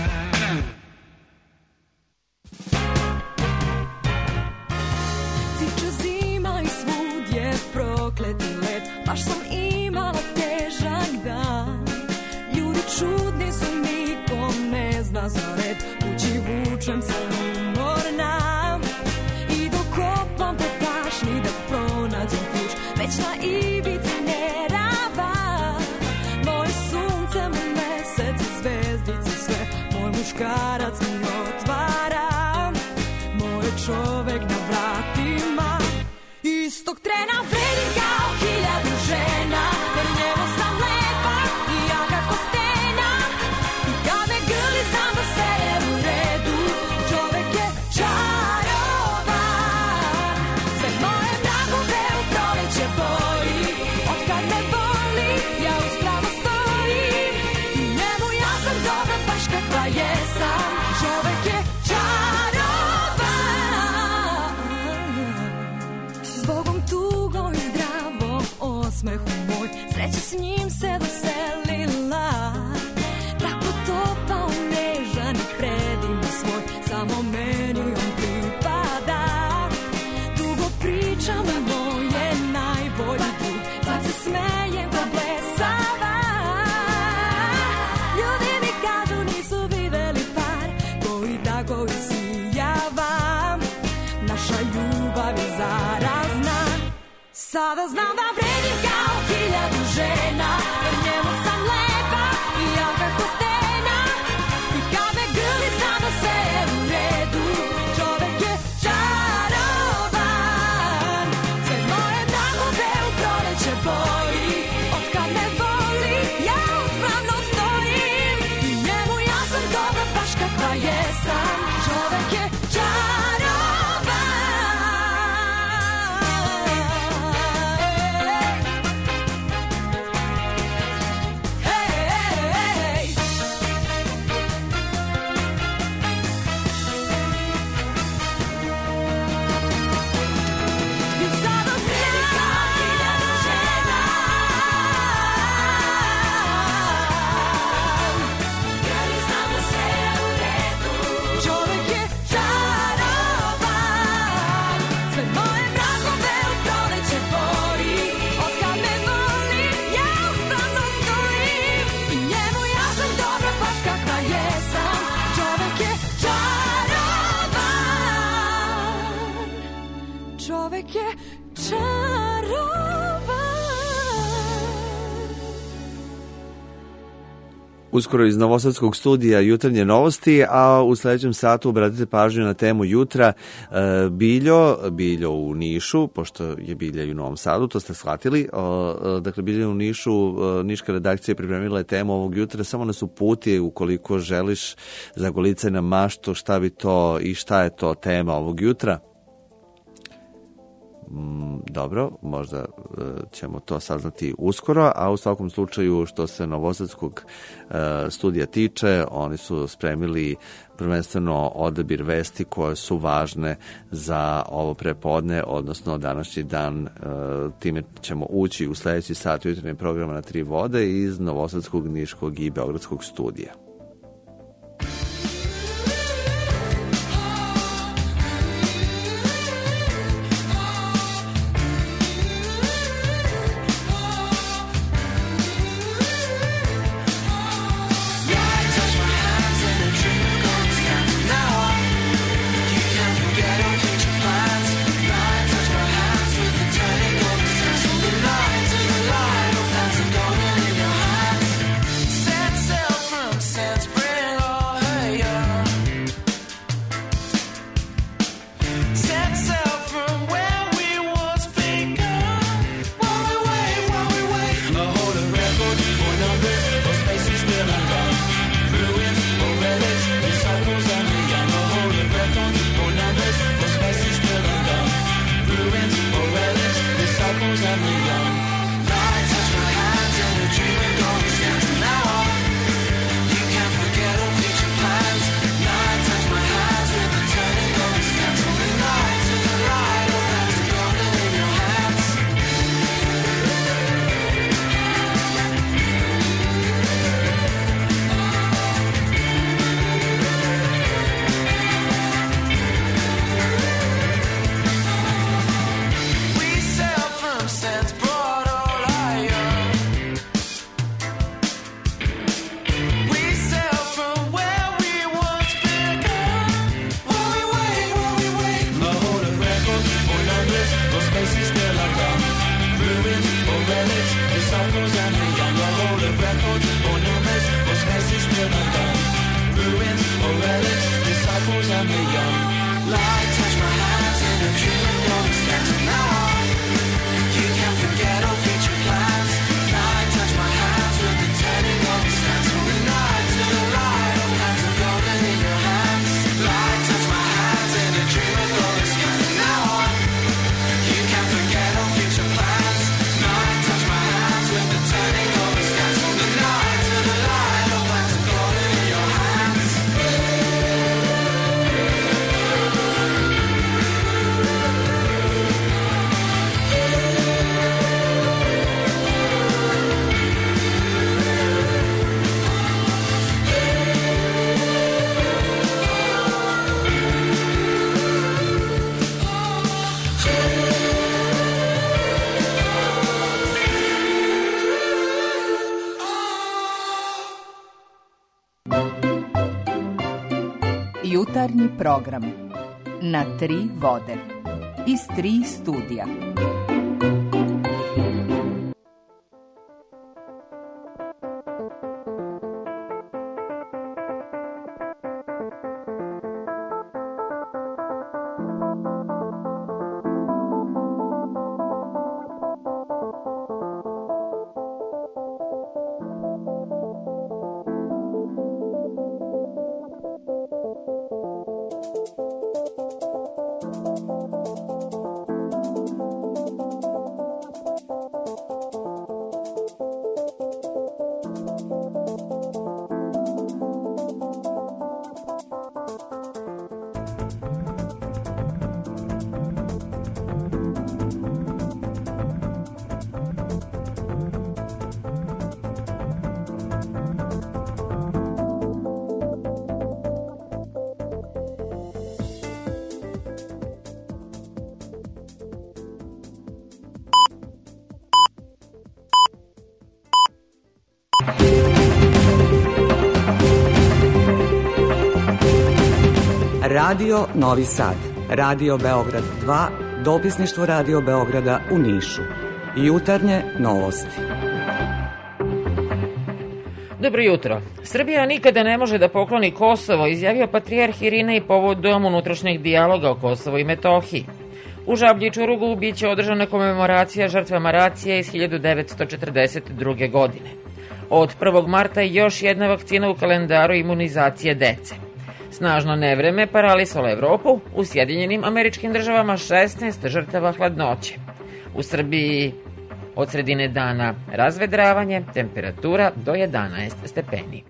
Ciče zima i svud je prokleti led. Baš sam imala težak dan. Ljudi čudni su, niko ne zna za red. Kući vučem se umorna i dok kopam po tašni da pronađem ključ. Već na ivici nerava. Moje sunce, moj mesec i zvezdice sve. Moj muškarac mi otvara. Moj čovek na vratima. Istog trena vredim kao 1000 žena. Jer njemu sam lepa i jaka ko stena. I kad me grli znam da sve je u redu. Čovek je čarovan. Sve moje mrakove u proleće boji. Otkad me voli ja uspravno stojim. I njemu ja sam dobra baš kakva jesam. Čovek je čarovan. Zbogom tugom i zdravom osmehu moj. Sreća s njim se doselila. Tako topao, nežan i predivan svoj. Samo meni on pripada. Dugo pričam o moje najbolji drug. Sad se smejem ko blesava. Ljudi mi kažu nisu videli par koji tako isijava. Naša ljubav je zarazna. Sada znam da vredim kao 1000 žena. Jer njemu sam lepa i jaka ko stena. I kad me grli znam da sve je u redu. Čovek je čarovan. Sve moje mrakove u proleće boji. Otkad me voli ja uspravno stojim. I njemu ja sam dobra baš kakva jesam. Čovek je Uskoro iz Novosadskog studija Jutarnje novosti, a u sledećem satu obratite pažnju na temu jutra Biljo u Nišu, pošto je Bilja i u Novom Sadu, to ste shvatili. Dakle, Bilja u Nišu, niška redakcija pripremila je temu ovog jutra, samo nas uputi ukoliko želiš zagolicaj na maštu šta bi to i šta je to tema ovog jutra. Dobro, možda ćemo to saznati uskoro, a u svakom slučaju što se Novosadskog studija tiče, oni su spremili prvenstveno odabir vesti koje su važne za ovo prepodne, odnosno današnji dan. Time ćemo ući u sledeći sat jutarnjeg programa na Tri vode iz Novosadskog, Niškog i Beogradskog studija. Jutarnji program na Tri vode iz Tri studija. Radio Novi Sad, Radio Beograd 2, dopisništvo Radio Beograda u Nišu. Jutarnje novosti. Dobro jutro. Srbija nikada ne može da pokloni Kosovo, izjavio patrijarh Irinej povodom unutrašnjeg dijaloga o Kosovu i Metohiji. U Žablji i Čurugu biće održana komemoracija žrtvama racije iz 1942. godine. Od 1. marta još jedna vakcina u kalendaru imunizacije dece. Snažno nevreme paralisalo Evropu, u Sjedinjenim Američkim Državama 16 žrtava hladnoće. U Srbiji od sredine dana razvedravanje, temperatura do 11 stepeni.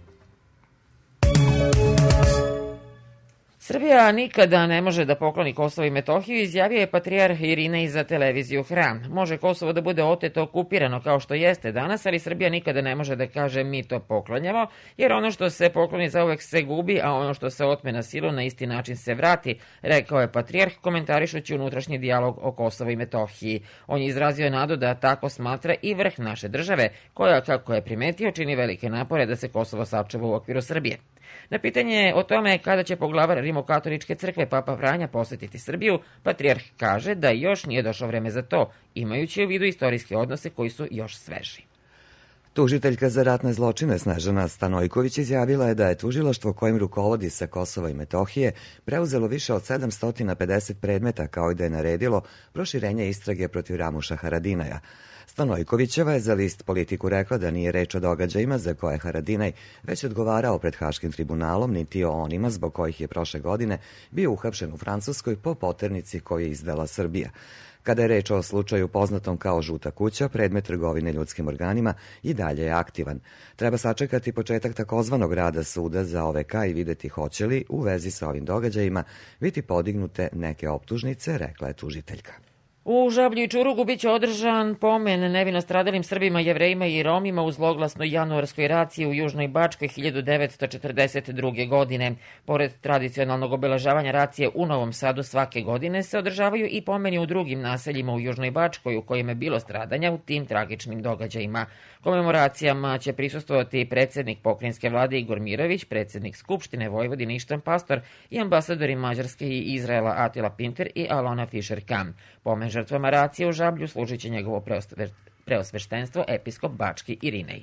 Srbija nikada ne može da pokloni Kosovo i Metohiju, izjavio je patrijarh Irinej za televiziju Hram. Može Kosovo da bude oteto, okupirano kao što jeste danas, ali Srbija nikada ne može da kaže mi to poklanjamo, jer ono što se pokloni zauvek se gubi, a ono što se otme na silu na isti način se vrati, rekao je patrijarh komentarišući unutrašnji dijalog o Kosovu i Metohiji. On je izrazio nadu da tako smatra i vrh naše države, koja, kako je primetio, čini velike napore da se Kosovo sačuva u okviru Srbije. Na pitanje o tome kada će poglavar Rimokatoličke crkve Papa Franja posetiti Srbiju, patrijarh kaže da još nije došlo vreme za to, imajući u vidu istorijske odnose koji su još sveži. Tužiteljka za ratne zločine Snežana Stanojković izjavila je da je tužilaštvo kojim rukovodi sa Kosova i Metohije preuzelo više od 750 predmeta, kao i da je naredilo proširenje istrage protiv Ramuša Haradinaja. Stanojkovićeva je za list Politiku rekla da nije reč o događajima za koje Haradinaj već odgovarao pred Haškim tribunalom, niti o onima zbog kojih je prošle godine bio uhapšen u Francuskoj po poternici koju je izdala Srbija. Kada je reč o slučaju poznatom kao Žuta kuća, predmet trgovine ljudskim organima i dalje je aktivan. Treba sačekati početak takozvanog rada suda za OVK i videti hoće li u vezi sa ovim događajima biti podignute neke optužnice, rekla je tužiteljka. U Žablju i Čurugu biće održan pomen nevino stradalim Srbima, Jevrejima i Romima u zloglasnoj januarskoj raciji u Južnoj Bačkoj 1942. godine. Pored tradicionalnog obeležavanja racije u Novom Sadu svake godine se održavaju i pomeni u drugim naseljima u Južnoj Bačkoj u kojima je bilo stradanja u tim tragičnim događajima. Komemoracijama će prisustvovati predsjednik pokrajinske vlade Igor Mirović, predsjednik Skupštine Vojvodine Ištván Pastor i ambasadori Mađarske i Izraela Atila Pinter i Alona Fischer-Kam. Pomen žrtvama racije u Žablju služit će njegovo preosveštenstvo episkop Bački Irinej.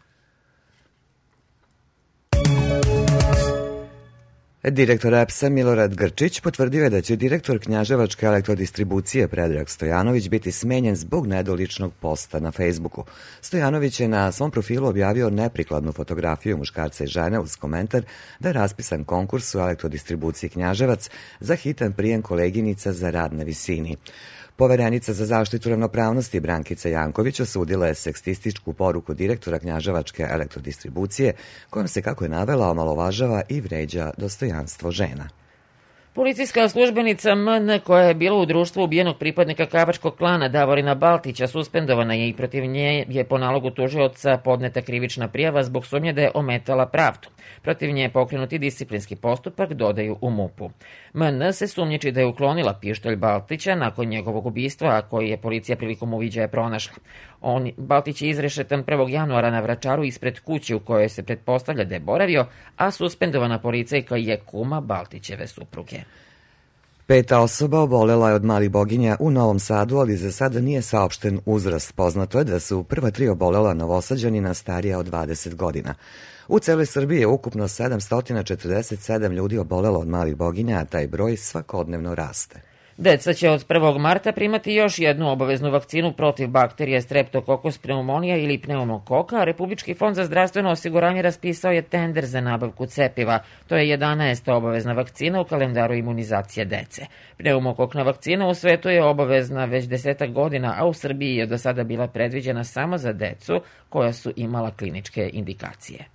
Direktor EPS-a Milorad Grčić potvrdio je da će direktor Knjaževačke elektrodistribucije Predrag Stojanović biti smenjen zbog nedoličnog posta na Facebooku. Stojanović je na svom profilu objavio neprikladnu fotografiju muškarca i žene uz komentar da je raspisan konkurs u elektrodistribuciji Knjaževac za hitan prijem koleginica za rad na visini. Poverenica za zaštitu ravnopravnosti Brankica Janković osudila je seksističku poruku direktora Knjaževačke elektrodistribucije, kojom se, kako je navela, omalovažava i vređa dostojanstvo žena. Policijska službenica MN koja je bila u društvu ubijenog pripadnika Kavačkog klana Davorina Baltića suspendovana je i protiv nje je po nalogu tužioca podneta krivična prijava zbog sumnje da je ometala pravdu. Protiv nje je pokrenuti disciplinski postupak, dodaju u MUP-u. MN se sumnjiči da je uklonila pištolj Baltića nakon njegovog ubistva, a koji je policija prilikom uviđaja pronašla. Baltić je izrešetan 1. januara na Vračaru ispred kuće u kojoj se pretpostavlja da je boravio, a suspendovana policajka je kuma Baltićeve supruge. 5 osoba obolela je od malih boginja u Novom Sadu, ali za sada nije saopšten uzrast. Poznato je da su prva 3 obolela Novosađanina starija od 20 godina. U celoj Srbiji je ukupno 747 ljudi obolelo od malih boginja, a taj broj svakodnevno raste. Deca će od 1. marta primati još jednu obaveznu vakcinu protiv bakterije Streptococcus pneumonija ili pneumokoka, a Republički fond za zdravstveno osiguranje raspisao je tender za nabavku cepiva. To je 11. obavezna vakcina u kalendaru imunizacije dece. Pneumokokna vakcina u svetu je obavezna već 10 godina, a u Srbiji je do sada bila predviđena samo za decu koja su imala kliničke indikacije.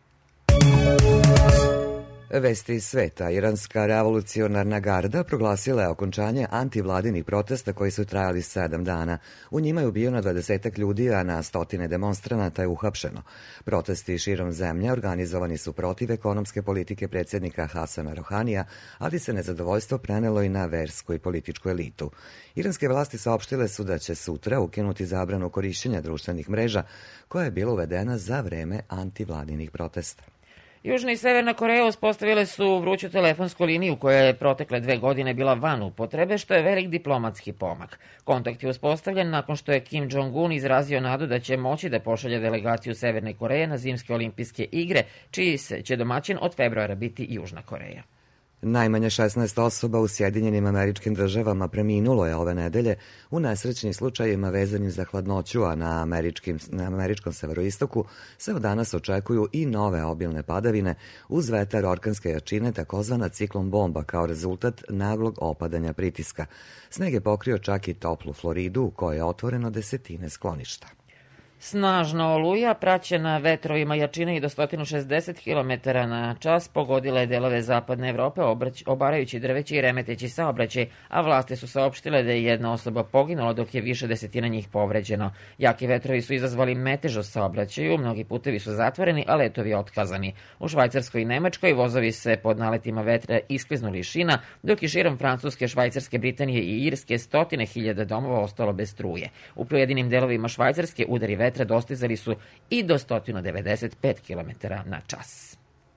Vesti iz sveta. Iranska revolucionarna garda proglasila je okončanje antivladinih protesta koji su trajali 7 dana. U njima je ubijeno 20 ljudi, a na stotine demonstranata je uhapšeno. Protesti širom zemlje organizovani su protiv ekonomske politike predsjednika Hasana Rohanija, ali se nezadovoljstvo prenelo i na versku i političku elitu. Iranske vlasti saopštile su da će sutra ukinuti zabranu korišćenja društvenih mreža koja je bila uvedena za vreme antivladinih protesta. Južna i Severna Koreja uspostavile su vruću telefonsku liniju koja je protekle 2 godine bila van upotrebe, što je velik diplomatski pomak. Kontakt je uspostavljen nakon što je Kim Jong-un izrazio nadu da će moći da pošalje delegaciju Severne Koreje na zimske olimpijske igre, čiji će domaćin od februara biti Južna Koreja. Najmanje 16 osoba u Sjedinjenim Američkim Državama preminulo je ove nedelje u nesrećnim slučajima vezanim za hladnoću, a na američkom severoistoku se od danas očekuju i nove obilne padavine uz vetar orkanske jačine, takozvana ciklon bomba, kao rezultat naglog opadanja pritiska. Sneg je pokrio čak i toplu Floridu, u kojoj je otvoreno desetine skloništa. Snažna oluja, praćena vetrovima jačine i do 160 km na čas, pogodila je delove zapadne Evrope, obarajući drveće i remeteći saobraćaj, a vlasti su saopštile da je jedna osoba poginula, dok je više desetina njih povređeno. Jaki vetrovi su izazvali metež u saobraćaju, mnogi putevi su zatvoreni, a letovi otkazani. U Švajcarskoj i Nemačkoj vozovi se pod naletima vetra iskliznuli iz šina, dok i širom Francuske, Švajcarske, Britanije i Irske stotine hiljada domova ostalo bez struje. U pojedinim delovima Švajcarske udari vetra dostizali su i do 195 km na čas.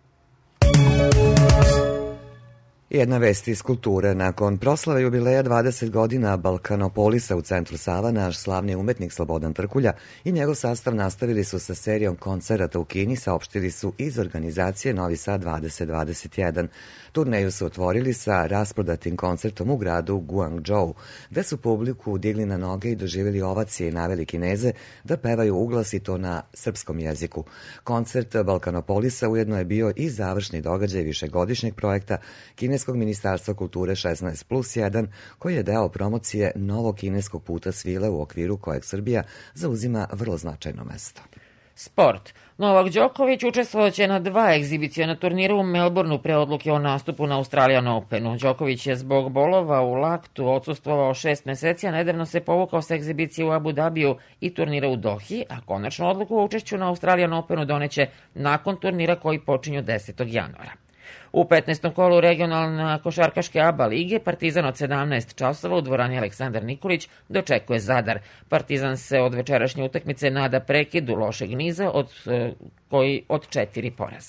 Jedna vest iz kulture. Nakon proslave jubileja 20 godina Balkanopolisa u centru Sava, naš slavni umetnik Slobodan Trkulja i njegov sastav nastavili su sa serijom koncerata u Kini, saopštili su iz organizacije Novi Sad 2021. Turneju su otvorili sa rasprodatim koncertom u gradu Guangzhou, gde su publiku digli na noge i doživjeli ovacije i naveli Kineze da pevaju uglas i to na srpskom jeziku. Koncert Balkanopolisa ujedno je bio i završni događaj višegodišnjeg projekta Kineskog ministarstva kulture 16+1, koji je deo promocije novog kineskog puta svile u okviru kojeg Srbija zauzima vrlo značajno mesto. Sport. Novak Đoković učestvovaće na 2 egzibiciona turnira u Melbourneu pre odluke o nastupu na Australian Openu. Đoković je zbog bolova u laktu odsustvovao 6 meseci, a nedavno se povukao sa egzibicije u Abu Dhabiju i turnira u Dohi, a konačnu odluku o učešću na Australian Openu doneće nakon turnira koji počinju 10. januara. U 15. kolu regionalne košarkaške ABA lige Partizan od 17 časova u dvorani Aleksandar Nikolić dočekuje Zadar. Partizan se od večerašnje utakmice nada prekidu lošeg niza od 4 poraza.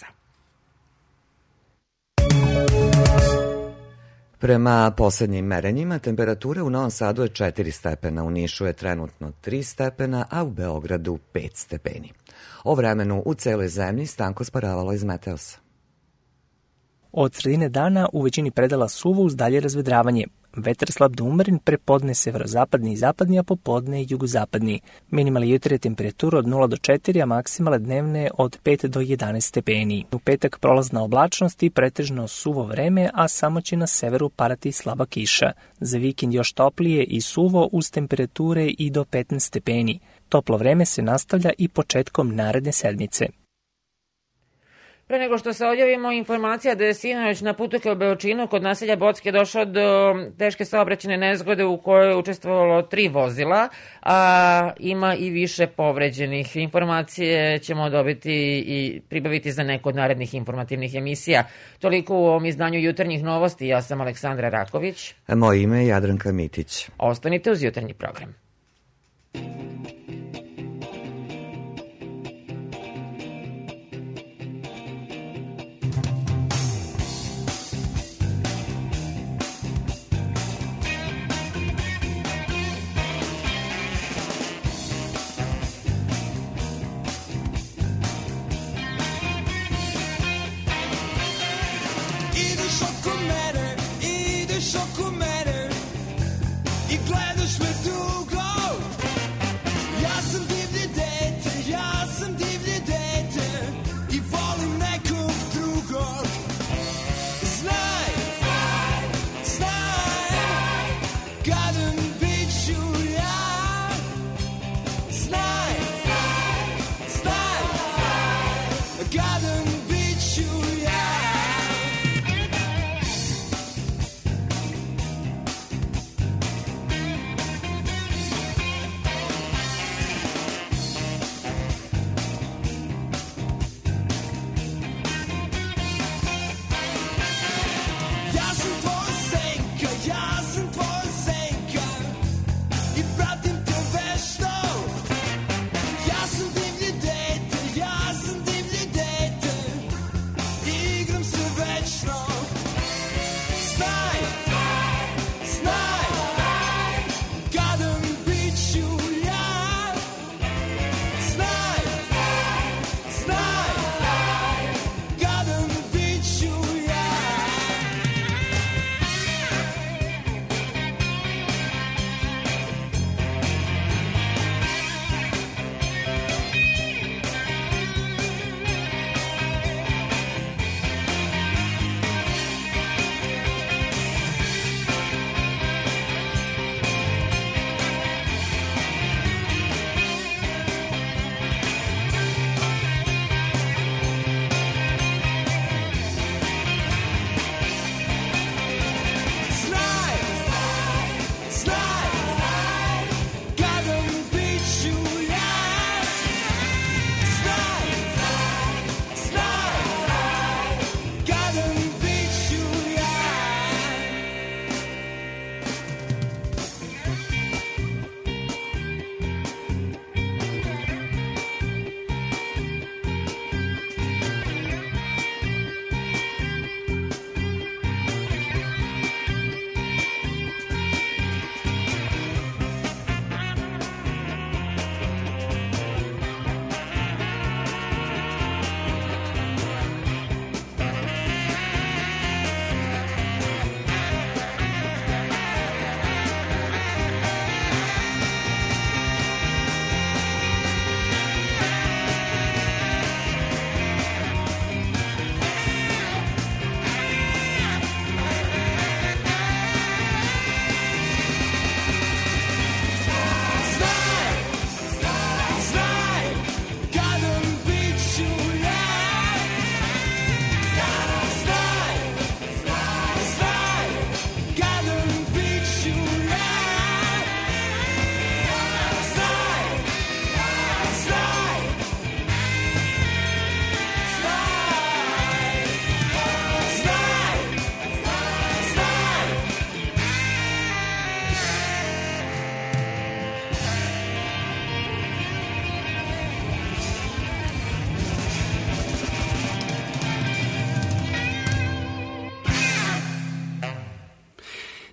Prema poslednjim merenjima, temperatura u Novom Sadu je 4 stepena, u Nišu je trenutno 3 stepena, a u Beogradu 5 stepeni. O vremenu u celoj zemlji Stanko Sparavalo iz Meteosa. Od sredine dana u većini predela suvo uz dalje razvedravanje. Vetar slab do umeren, prepodne severozapadni i zapadni, a popodne jugozapadni. Minimalne jutarnje temperature od 0 do 4, a maksimale dnevne od 5 do 11 stepeni. U petak prolazna oblačnost i pretežno suvo vreme, a samo će na severu padati slaba kiša. Za vikend još toplije i suvo uz temperature i do 15 stepeni. Toplo vreme se nastavlja i početkom naredne sedmice. Pre nego što se odjavimo, informacija da je sinoć na putu ka Beočinu kod naselja Bocke došlo do teške saobraćajne nezgode u kojoj je učestvovalo 3 vozila, a ima i više povređenih. Informacije ćemo dobiti i pribaviti za neko od narednih informativnih emisija. Toliko u ovom izdanju jutarnjih novosti. Ja sam Aleksandra Raković. Moje ime je Jadranka Mitić. Ostanite uz jutarnji program.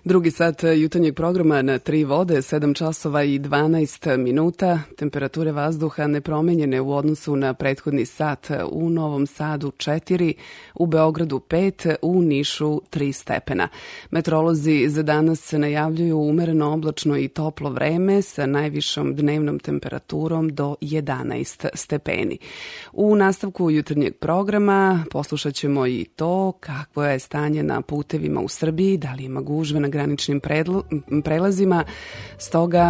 Drugi sat jutarnjeg programa na 3 vode, 7 časova i 12 minuta. Temperature vazduha nepromenjene u odnosu na prethodni sat. U Novom Sadu 4, u Beogradu 5, u Nišu 3 stepena. Meteorolozi za danas najavljuju umereno oblačno i toplo vreme sa najvišom dnevnom temperaturom do 11 stepeni. U nastavku jutarnjeg programa poslušat ćemo i to kakvo je stanje na putevima u Srbiji, da li ima gužve na graničnim prelazima, stoga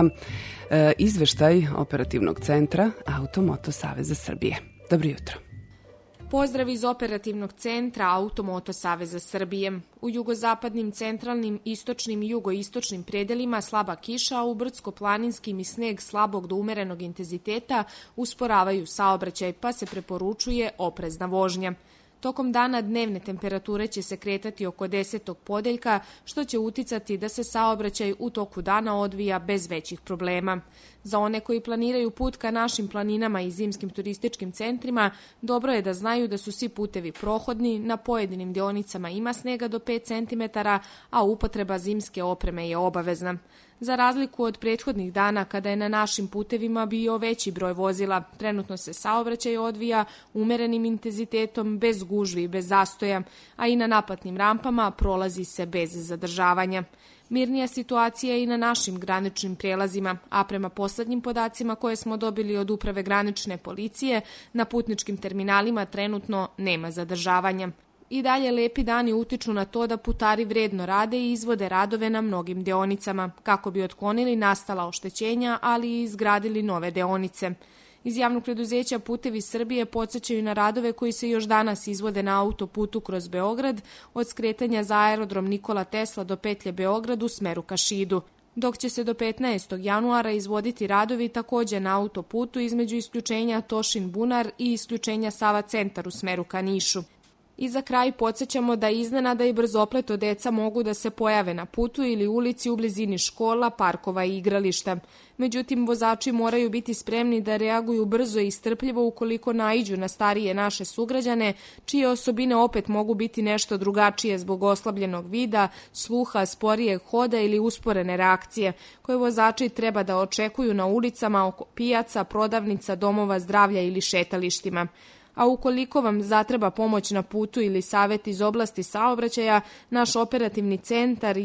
izveštaj Operativnog centra Automoto Saveza Srbije. Dobro jutro. Pozdrav iz Operativnog centra Automoto Saveza Srbije. U jugozapadnim, centralnim, istočnim i jugoistočnim predelima slaba kiša, a u brdsko-planinskim i sneg slabog do umerenog intenziteta usporavaju saobraćaj, pa se preporučuje oprezna vožnja. Tokom dana dnevne temperature će se kretati oko 10. podeljka, što će uticati da se saobraćaj u toku dana odvija bez većih problema. Za one koji planiraju put ka našim planinama i zimskim turističkim centrima, dobro je da znaju da su svi putevi prohodni, na pojedinim deonicama ima snega do 5 cm, a upotreba zimske opreme je obavezna. Za razliku od prethodnih dana kada je na našim putevima bio veći broj vozila, trenutno se saobraćaj odvija umerenim intenzitetom, bez gužvi i bez zastoja, a i na naplatnim rampama prolazi se bez zadržavanja. Mirnija situacija je i na našim graničnim prijelazima, a prema poslednjim podacima koje smo dobili od Uprave granične policije, na putničkim terminalima trenutno nema zadržavanja. I dalje lepi dani utiču na to da putari vredno rade i izvode radove na mnogim deonicama, kako bi otklonili nastala oštećenja, ali i izgradili nove deonice. Iz javnog preduzeća Putevi Srbije podsjećaju na radove koji se još danas izvode na autoputu kroz Beograd, od skretanja za aerodrom Nikola Tesla do petlje Beograd u smeru ka Šidu, dok će se do 15. januara izvoditi radovi takođe na autoputu između isključenja Tošin-Bunar i isključenja Sava centar u smeru ka Nišu. I za kraj podsjećamo da iznenada i brzopleto deca mogu da se pojave na putu ili ulici u blizini škola, parkova i igrališta. Međutim, vozači moraju biti spremni da reaguju brzo i strpljivo ukoliko naiđu na starije naše sugrađane, čije osobine opet mogu biti nešto drugačije zbog oslabljenog vida, sluha, sporijeg hoda ili usporene reakcije, koje vozači treba da očekuju na ulicama, oko pijaca, prodavnica, domova zdravlja ili šetalištima. A ukoliko vam zatreba pomoć na putu ili savjet iz oblasti saobraćaja, naš operativni centar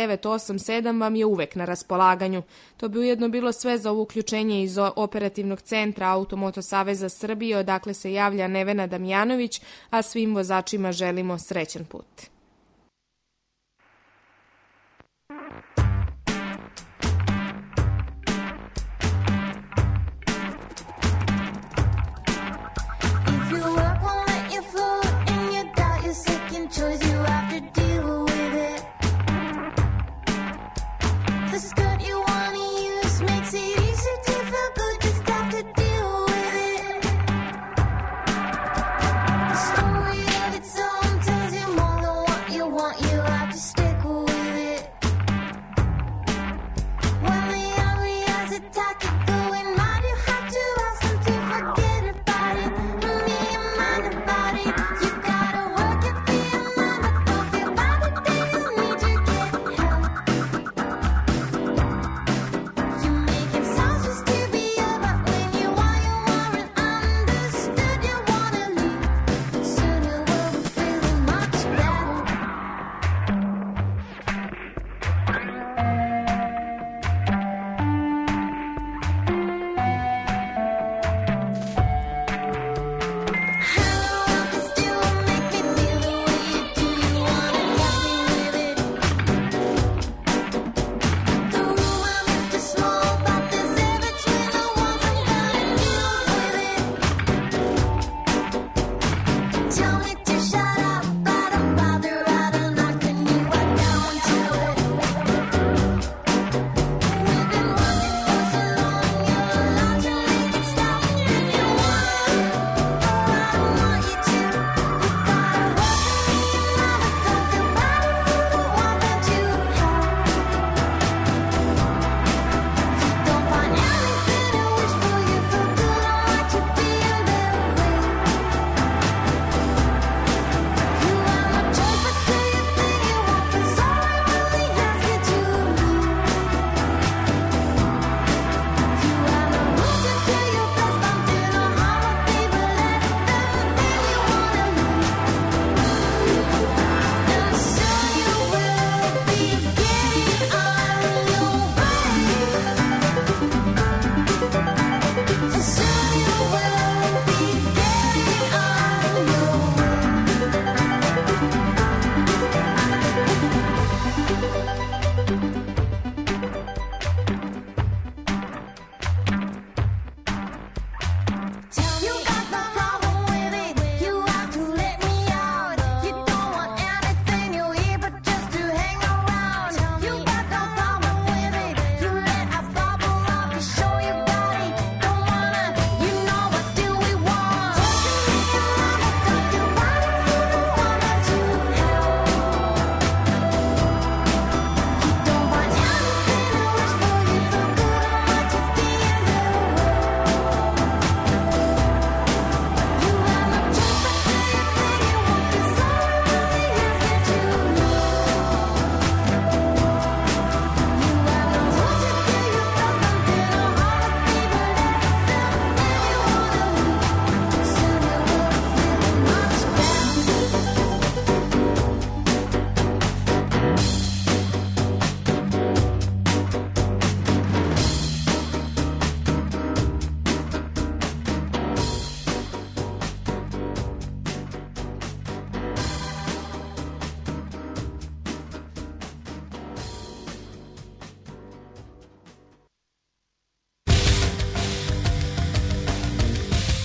1987 vam je uvek na raspolaganju. To bi ujedno bilo sve za ovo uključenje iz Operativnog centra Automoto Saveza Srbije, odakle se javlja Nevena Damjanović, a svim vozačima želimo srećan put. Choice you have to deal with it. The skirt you wanna use makes it easy to feel good. Just have to deal with it. The story of its own tells you more than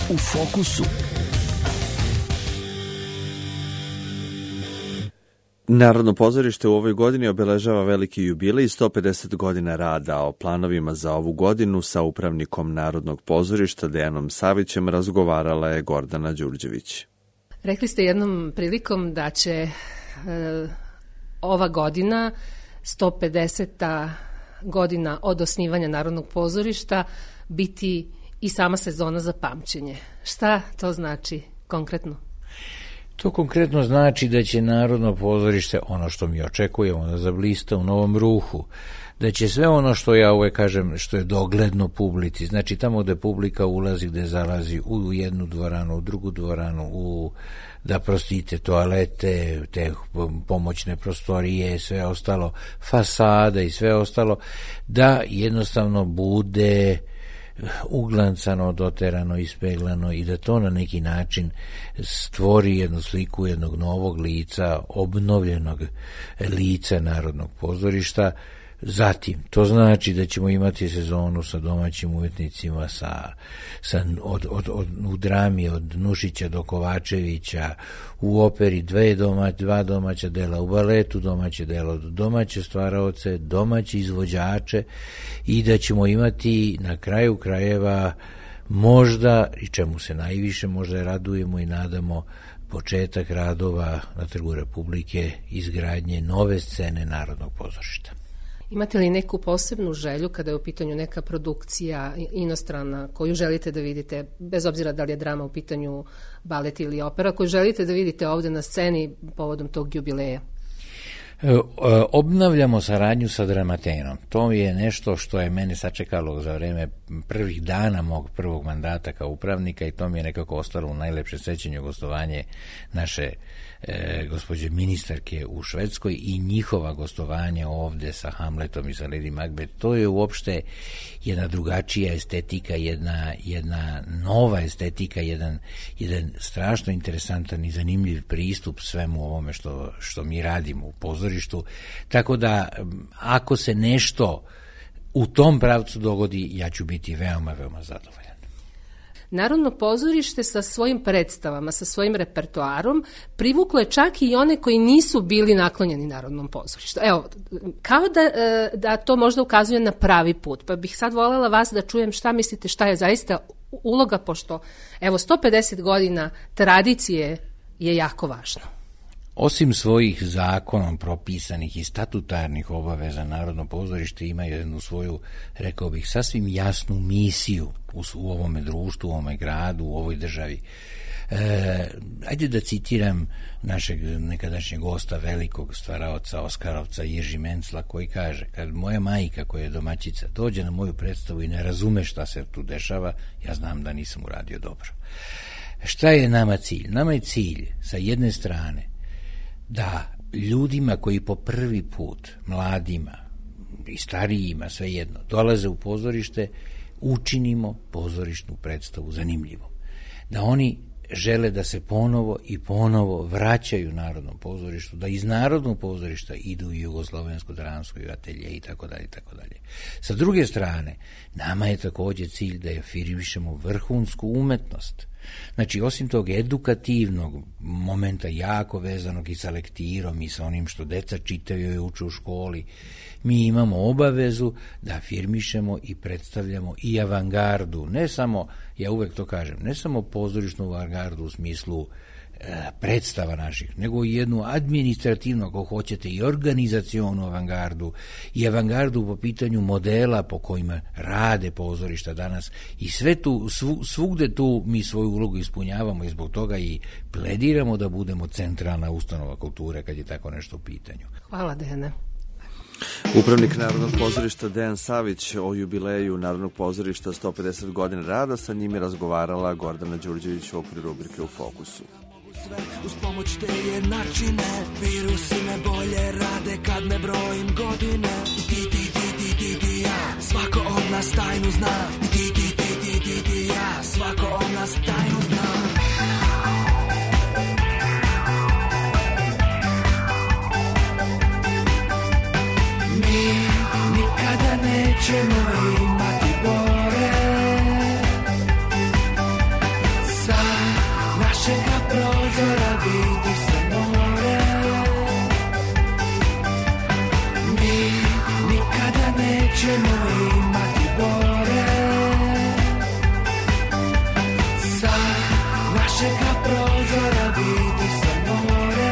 u fokusu. Narodno pozorište u ovoj godini obeležava veliki jubilej, 150 godina rada. O planovima za ovu godinu sa upravnikom Narodnog pozorišta Dejanom Savićem razgovarala je Gordana Đurđević. Rekli ste jednom prilikom da će ova godina, 150. godina od osnivanja Narodnog pozorišta, biti i sama sezona za pamćenje. Šta to znači konkretno? To konkretno znači da će Narodno pozorište, ono što mi očekujemo, da zablista u novom ruhu, da će sve ono što ja uvek kažem, što je dogledno publici, znači tamo gde publika ulazi, gde zalazi u jednu dvoranu, u drugu dvoranu, da prostite toalete, te pomoćne prostorije, sve ostalo, fasada i sve ostalo, da jednostavno bude uglancano, doterano, ispeglano i da to na neki način stvori jednu sliku jednog novog lica, obnovljenog lica Narodnog pozorišta. Zatim, to znači da ćemo imati sezonu sa domaćim umetnicima, u drami od Nušića do Kovačevića, u operi dva domaća dela, u baletu domaće delo, domaće stvaraoce, domaće izvođače i da ćemo imati na kraju krajeva možda, i čemu se najviše možda radujemo i nadamo, početak radova na Trgu Republike, izgradnje nove scene Narodnog pozorišta. Imate li neku posebnu želju kada je u pitanju neka produkcija inostrana koju želite da vidite, bez obzira da li je drama u pitanju, balet ili opera, koju želite da vidite ovde na sceni povodom tog jubileja? Obnavljamo saradnju sa Dramatenom. To je nešto što je mene sačekalo za vreme prvih dana mog prvog mandata kao upravnika i to mi je nekako ostalo u najlepše sećanju gostovanje naše gospođe ministarke u Švedskoj i njihova gostovanja ovde sa Hamletom i sa Lady Macbeth. To je uopšte jedna drugačija estetika, jedna nova estetika, jedan strašno interesantan i zanimljiv pristup svemu ovome što mi radimo u pozorištu. Tako da, ako se nešto u tom pravcu dogodi, ja ću biti veoma, veoma zadovoljan. Narodno pozorište sa svojim predstavama, sa svojim repertoarom privuklo je čak i one koji nisu bili naklonjeni Narodnom pozorištu. Evo, kao da to možda ukazuje na pravi put, pa bih sad voljela vas da čujem šta mislite, šta je zaista uloga, pošto evo 150 godina tradicije je jako važno. Osim svojih zakonom propisanih i statutarnih obaveza, Narodno pozorište ima jednu svoju, rekao bih, sasvim jasnu misiju u ovome društvu, u ovome gradu, u ovoj državi. Ajde da citiram našeg nekadašnjeg gosta, velikog stvaraoca, Oskarovca Jerži Mencla, koji kaže: kad moja majka, koja je domaćica, dođe na moju predstavu i ne razume šta se tu dešava, ja znam da nisam uradio dobro. Šta je nama cilj? Nama je cilj, sa jedne strane, da ljudima koji po prvi put, mladima i starijima, svejedno, dolaze u pozorište, učinimo pozorišnu predstavu zanimljivom. Da oni žele da se ponovo i ponovo vraćaju Narodnom pozorištu, da iz Narodnog pozorišta idu u Jugoslovensko dramsko atelje i tako dalje, tako dalje. Sa druge strane, nama je također cilj da afirmišemo vrhunsku umetnost. Znači, osim tog edukativnog momenta, jako vezanog i sa lektirom i sa onim što deca čitaju i uče u školi, mi imamo obavezu da afirmišemo i predstavljamo i avangardu, ne samo, ja uvek to kažem, ne samo pozorišnu avangardu u smislu predstava naših, nego i jednu administrativnu, ako hoćete, i organizacionu avangardu i avangardu po pitanju modela po kojima rade pozorišta danas i sve tu, svugde tu mi svoju ulogu ispunjavamo i zbog toga i plediramo da budemo centralna ustanova kulture kad je tako nešto u pitanju. Hvala, Dejane. Upravnik Narodnog pozorišta Dejan Savić o jubileju Narodnog pozorišta 150 godina rada, sa njim je razgovarala Gordana Đurđević u okviru rubrike U fokusu. Uz pomoć te jednačine virusi me bolje rade kad ne brojim godine. Ti, ja, svako od nas tajnu zna. Ti, ja, svako od nas tajnu zna. Mi nikada nećemo imati bore. nećemo imati bore. Sa našega prozora vidi se more.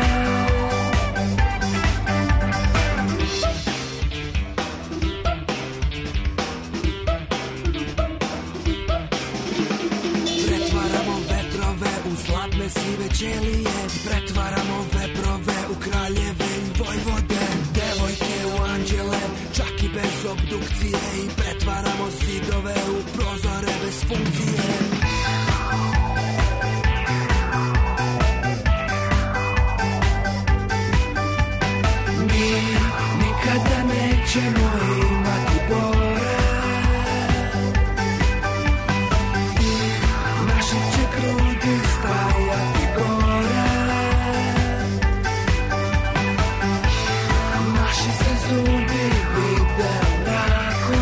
Pretvaramo vetrove u zlatne sive ćelije, pretvaramo veprove u kraljeve i vojvode, devojke u anđele, čak i bez obdukcije, i pretvaramo zidove u prozore bez funkcije. Mi nikada nećemo imati bore. Naše će grudi stajati gore. Naši se zubi vide u mraku.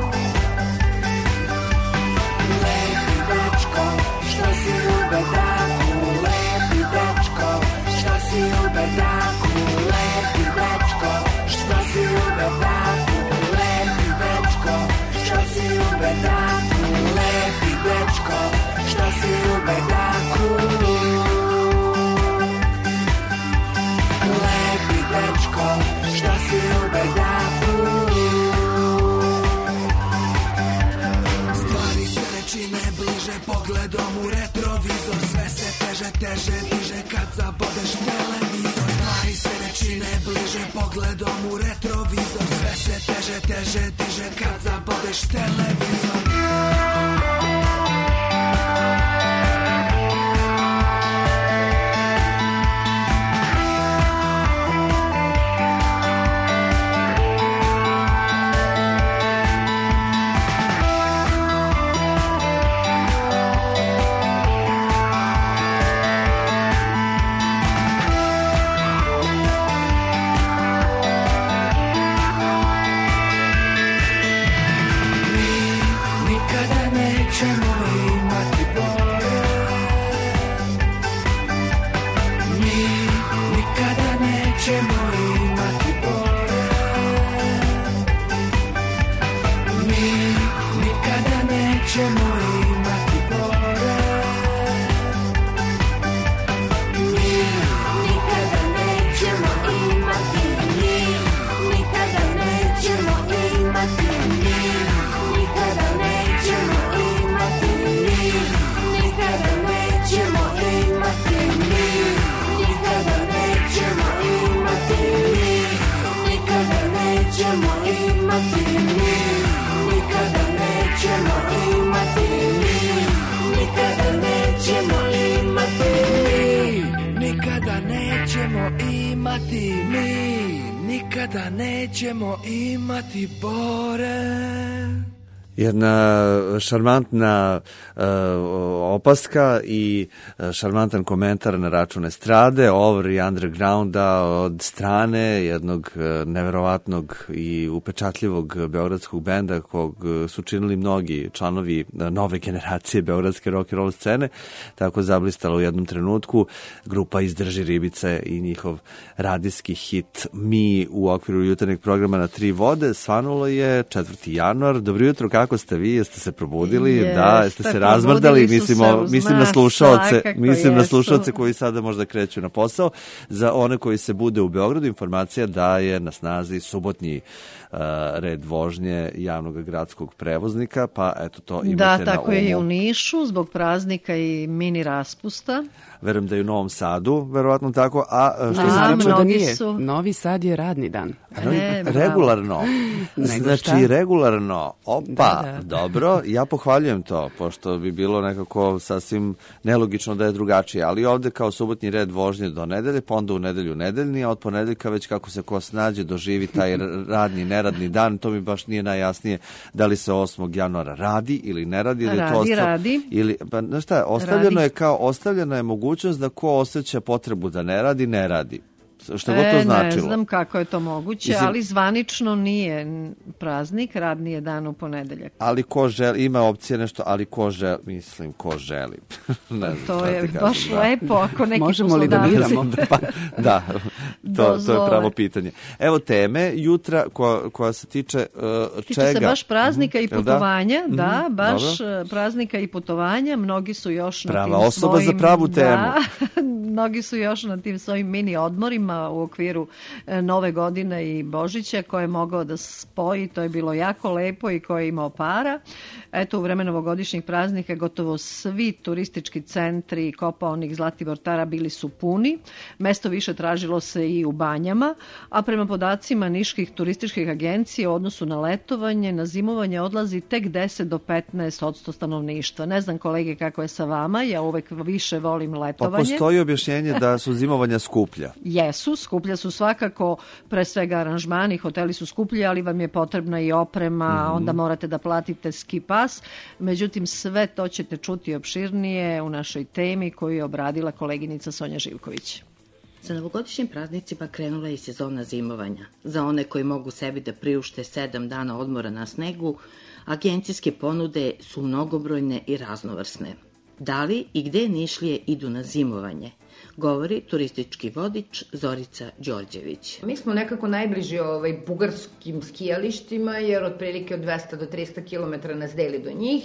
Lepi dečko, što si u bedaku. Lepi dečko, što si u bedaku. Lepi dečko, što si u bedaku. Lepi dečko, što si u bedaku. Lepi dečko, što si u bedaku. Lepi dečko, što si u bedaku. Stvari se ne čine bliže pogledom u retrovizor. Sve se teže diže kad zabodeš televizor. Stvari se ne čine bliže pogledom u retrovizor. Sve se teže diže kad zabodeš televizor. Nikada nećemo imati bore. Jedna šarmantna opaska i šarmantan komentar na račun estrade, over i undergrounda od strane jednog neverovatnog i upečatljivog beogradskog benda kog su činili mnogi članovi nove generacije beogradske rock and roll scene, tako zablistala u jednom trenutku grupa Izdrži ribice i njihov radijski hit Mi u okviru jutarnjeg programa na Tri vode. Svanulo je 4. januar. Dobro jutro, kako ste vi? Jeste se probudili? Da, jeste se razmrdali? Mislim na slušaoce koji sada možda kreću na posao. Za one koji se bude u Beogradu, informacija da je na snazi subotnji red vožnje javnog gradskog prevoznika, pa eto to imate na umu. Da, tako je i u Nišu, zbog praznika i mini raspusta. Verujem da je u Novom Sadu, verovatno tako, a što znači da nije. Novi Sad je radni dan. Regularno. Znači, regularno. Opa, dobro, ja pohvaljujem to, pošto bi bilo nekako sasvim nelogično da je drugačije, ali ovde kao subotnji red vožnje do nedelje, pa onda u nedelju nedeljni, a od ponedeljka već kako se ko snađe doživi taj radni, neradni dan, to mi baš nije najjasnije da li se 8. januara radi ili ne radi. Radi. Ili, pa, znaš šta, ostavljeno je mogućnost da ko osjeća potrebu da ne radi, Što god to značilo. Ne znam kako je to moguće, ali zvanično nije praznik, radni je dan u ponedeljak. Ali ko želi, ima opcije nešto, ali ko želi, mislim, ko želi. Ne znam, to je baš lepo, ako neki možemo li da biramo? Da, to je pravo pitanje. Evo teme jutra koja se tiče čega? Tiče se baš praznika i putovanja, da, baš praznika i putovanja, mnogi su još na tim svojim... Prava osoba za pravu temu. Mnogi su još na tim svojim mini odmorima u okviru Nove godine i Božića koje je mogao da spoji, to je bilo jako lepo i ko je imao para. Eto, u vreme novogodišnjih praznika gotovo svi turistički centri Kopaonik, Zlatibor, Tara bili su puni. Mesto više tražilo se i u banjama, a prema podacima niških turističkih agencija u odnosu na letovanje, na zimovanje odlazi tek 10 do 15% stanovništva. Ne znam, kolege, kako je sa vama, ja uvek više volim letovanje. Pa postoji objašnjenje da su zimovanja skuplja. Jesu, skuplja su svakako, pre svega aranžmani, hoteli su skuplji, ali vam je potrebna i oprema, onda morate da platite ski pas. Međutim, sve to ćete čuti opširnije u našoj temi koju je obradila koleginica Sonja Živković. Sa novogodišnjim praznicima krenula je i sezona zimovanja. Za one koji mogu sebi da priušte 7 dana odmora na snegu, agencijske ponude su mnogobrojne i raznovrsne. Da li i gde Nišlije idu na zimovanje? Govori turistički vodič Zorica Đorđević. Mi smo nekako najbliži bugarskim skijalištima, jer otprilike od 200 do 300 km nas deli do njih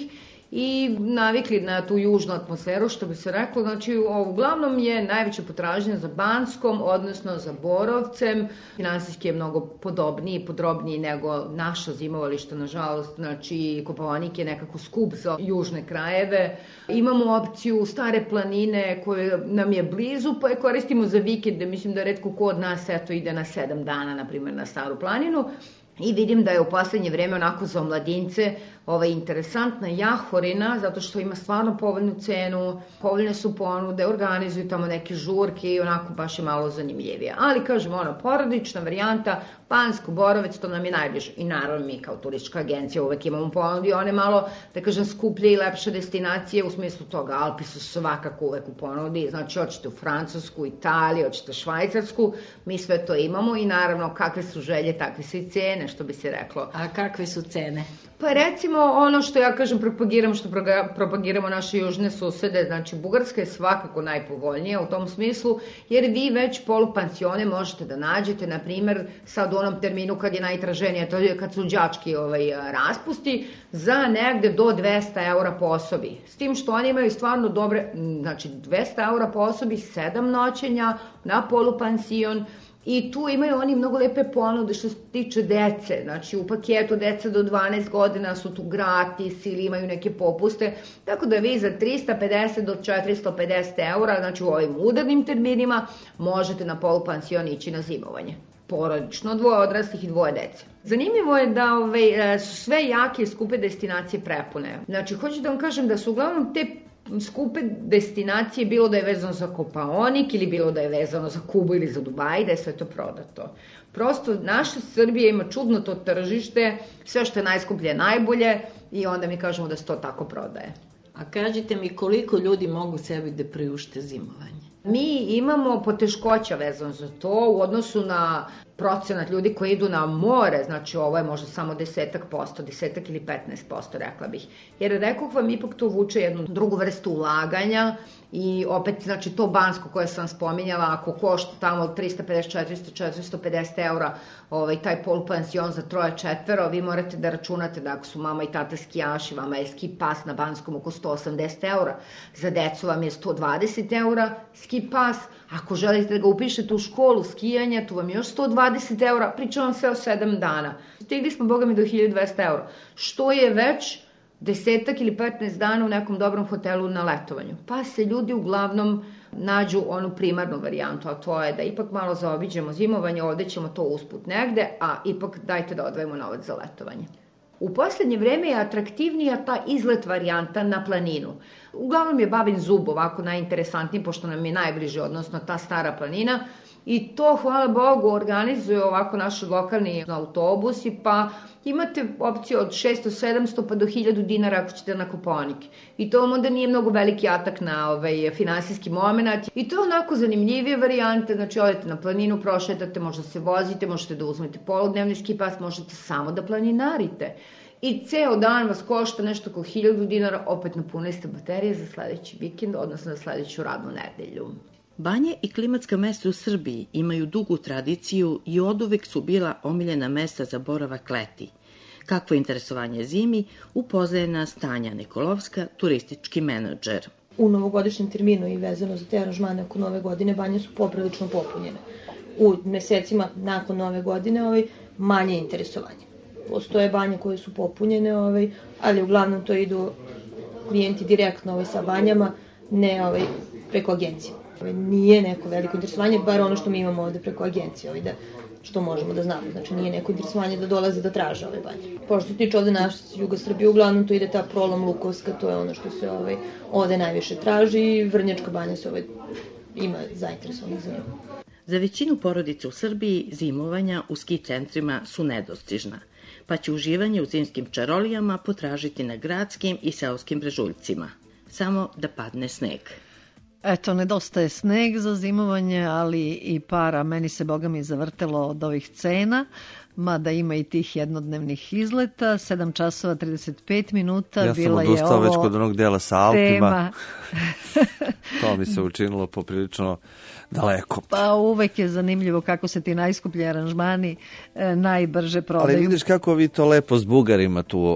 i navikli na tu južnu atmosferu, što bi se reklo. Znači, uglavnom je najveća potražnja za Banskom, odnosno za Borovcem. Finansijski je mnogo podobniji i podrobniji nego naša zimovališta, nažalost. Znači, Kopaonik je nekako skup za južne krajeve. Imamo opciju Stare planine koje nam je blizu, pa je koristimo za vikende. Mislim da retko ko od nas ide na 7 dana, na primjer, na Staru planinu. I vidim da je u poslednje vreme onako za omladince interesantna Jahorina, zato što ima stvarno povoljnu cenu, povoljne su ponude, organizuju tamo neke žurke i onako baš je malo zanimljivije. Ali kažem, porodična varijanta, Bansko, Borovec, to nam je najbliže. I naravno mi kao turistička agencija uvek imamo ponudi one malo, da kažem, skuplje i lepše destinacije, u smislu toga Alpi su svakako uvek u ponudi, znači hoćete u Francusku, Italiju, hoćete Švajcarsku, mi sve to imamo i naravno kakve su želje, takve su i cene, što bi se reklo. A kakve su cene? Pa recimo ono što ja kažem propagiram, što propagiramo naše južne susede, znači Bugarska je svakako najpovoljnija u tom smislu, jer vi već polupansione možete da nađete, na primer sad u onom terminu kad je najtraženije, to je kad su đački raspusti, za negde do 200 eura po osobi. S tim što oni imaju stvarno dobre, znači 200 eura po osobi, 7 noćenja na polupansion. I tu imaju oni mnogo lepe ponude što se tiče dece, znači u paketu deca do 12 godina su tu gratis ili imaju neke popuste, tako da vi za 350 do 450 eura, znači u ovim udarnim terminima, možete na polupansion ići na zimovanje. Porodično, 2 odraslih i 2 dece. Zanimljivo je da su sve jake i skupe destinacije prepune. Znači, hoću da vam kažem da su uglavnom te skupe destinacije, bilo da je vezano za Kopaonik ili bilo da je vezano za Kubu ili za Dubaj, da je sve to prodato. Prosto naša Srbija ima čudno to tržište, sve što je najskuplje je najbolje i onda mi kažemo da se to tako prodaje. A kažite mi koliko ljudi mogu sebi da priušte zimovanje? Mi imamo poteškoća vezano za to u odnosu na procenat ljudi koji idu na more, znači ovo je možda samo 10% ili 15%, rekla bih. Jer rekoh vam, ipak to vuče jednu drugu vrstu ulaganja i opet, znači to Bansko koje sam spominjala, ako košta tamo 350, 400, 450 eura taj polupansion za 3-4, vi morate da računate da ako su mama i tata skijaši, vama je ski pas na Banskom oko 180 eura, za decu vam je 120 eura ski pas, ako želite da ga upišete u školu skijanja, tu vam je još 120 eura, pričam vam sve o 7 dana. Stigli smo, boga mi, do 1200 eura, što je već 10 ili 15 dana u nekom dobrom hotelu na letovanju. Pa se ljudi uglavnom nađu onu primarnu varijantu, a to je da ipak malo zaobiđemo zimovanje, ovde ćemo to usput negde, a ipak dajte da odvojimo novac za letovanje. U poslednje vreme je atraktivnija ta izlet varijanta na planinu. Uglavnom je Babin Zub ovako najinteresantniji, pošto nam je najbliže, odnosno ta Stara planina, I to, hvala Bogu, organizuje ovako naši lokalni autobusi, pa imate opciju od 600-700 pa do 1000 dinara ako ćete na Kopaonik. I to onda nije mnogo veliki atak na finansijski moment. I to je onako zanimljivije varijante, znači odete na planinu, prošetate, možda se vozite, možete da uzmete poludnevni ski pas, možete samo da planinarite. I ceo dan vas košta nešto oko 1000 dinara, opet napunili ste baterije za sledeći vikend, odnosno za sledeću radnu nedelju. Banje i klimatska mesta u Srbiji imaju dugu tradiciju i oduvek su bila omiljena mesta za boravak leti. Kakvo interesovanje zimi upoznaje nas Tanja Nikolovska, turistički menadžer. U novogodišnjem terminu i vezano za te aranžmane oko Nove godine banje su poprilično popunjene. U mesecima nakon Nove godine manje interesovanje. Postoje banje koje su popunjene, ali uglavnom to idu klijenti direktno sa banjama, ne preko agencije. Nije neko veliko interesovanje, bar ono što mi imamo ovde preko agencije, što možemo da znamo. Znači nije neko interesovanje da dolaze da traže ove banje. Pošto se tiče ovde naše juga Srbije, uglavnom to ide ta Prolom Lukovska, to je ono što se ovde najviše traži i Vrnjačka banja se ima zainteresovanih za nju. Za većinu porodica u Srbiji zimovanja u ski centrima su nedostižna, pa će uživanje u zimskim čarolijama potražiti na gradskim i seoskim brežuljcima. Samo da padne sneg. Eto, nedostaje sneg za zimovanje, ali i para. Meni se, boga mi, zavrtelo od ovih cena, mada ima i tih jednodnevnih izleta. 7 časova 35 minuta. Ja sam odustao već kod onog dela sa Alpima. To mi se učinilo poprilično daleko. Pa uvek je zanimljivo kako se ti najskuplji aranžmani najbrže prodaju. Ali vidiš kako vi to lepo s Bugarima tu,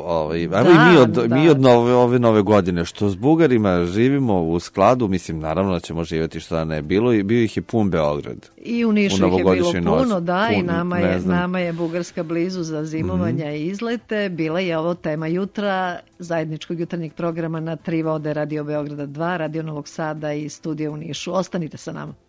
mi od ove nove godine, što s Bugarima živimo u skladu, mislim, naravno da ćemo živjeti što da ne bilo, i bio ih je pun Beograd. I u Nišu ih je bilo puno, i nama je Bugarska blizu za zimovanja i izlete. Bila je ovo tema jutra, zajedničkog jutarnjeg programa na 3 vode, Radio Beograda 2, Radio Novog Sada i Studio u Nišu. Ostanite sa nama.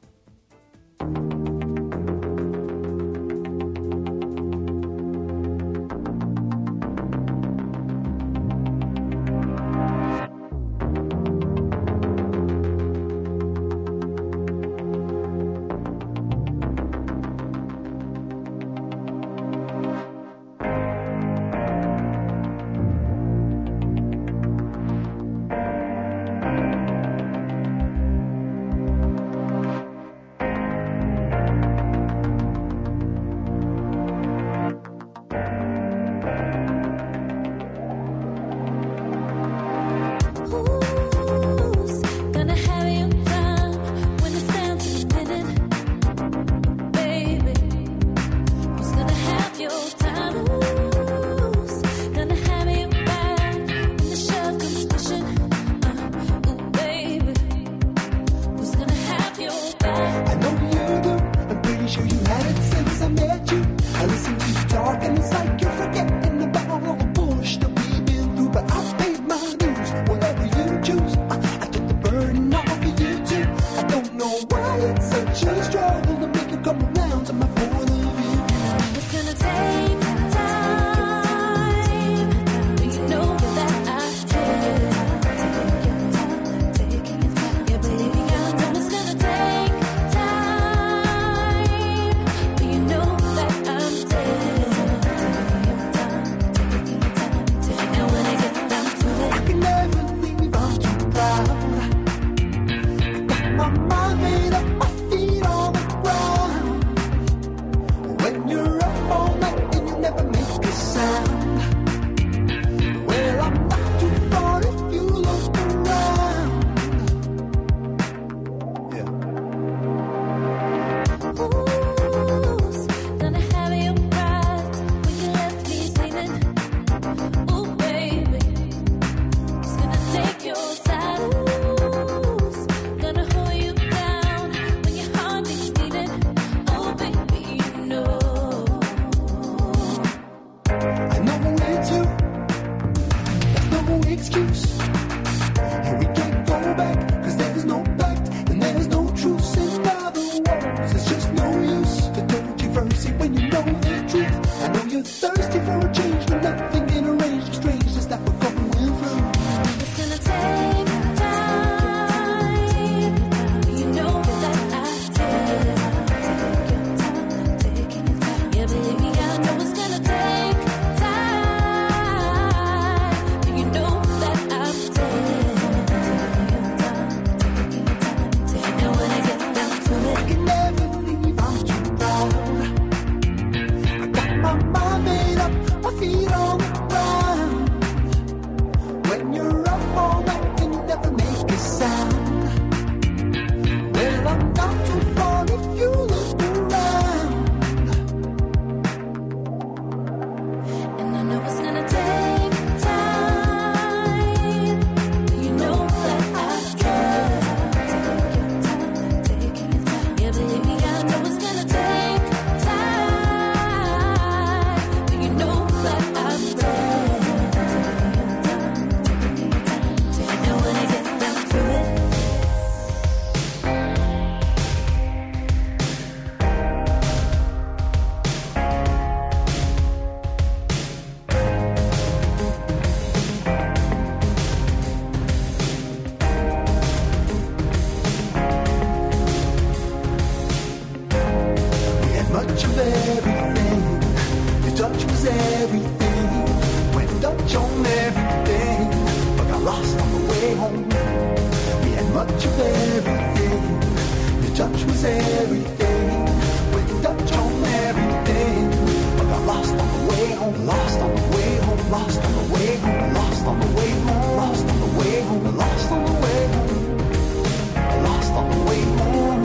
was everything. Went Dutch on everything, but got lost on the way home. We had much of everything. The touch was everything. Went Dutch on everything, but got lost on the way home. Lost on the way home. Lost on the way home. Lost on the way home. Lost on the way home. Lost on the way home. Lost on the way home.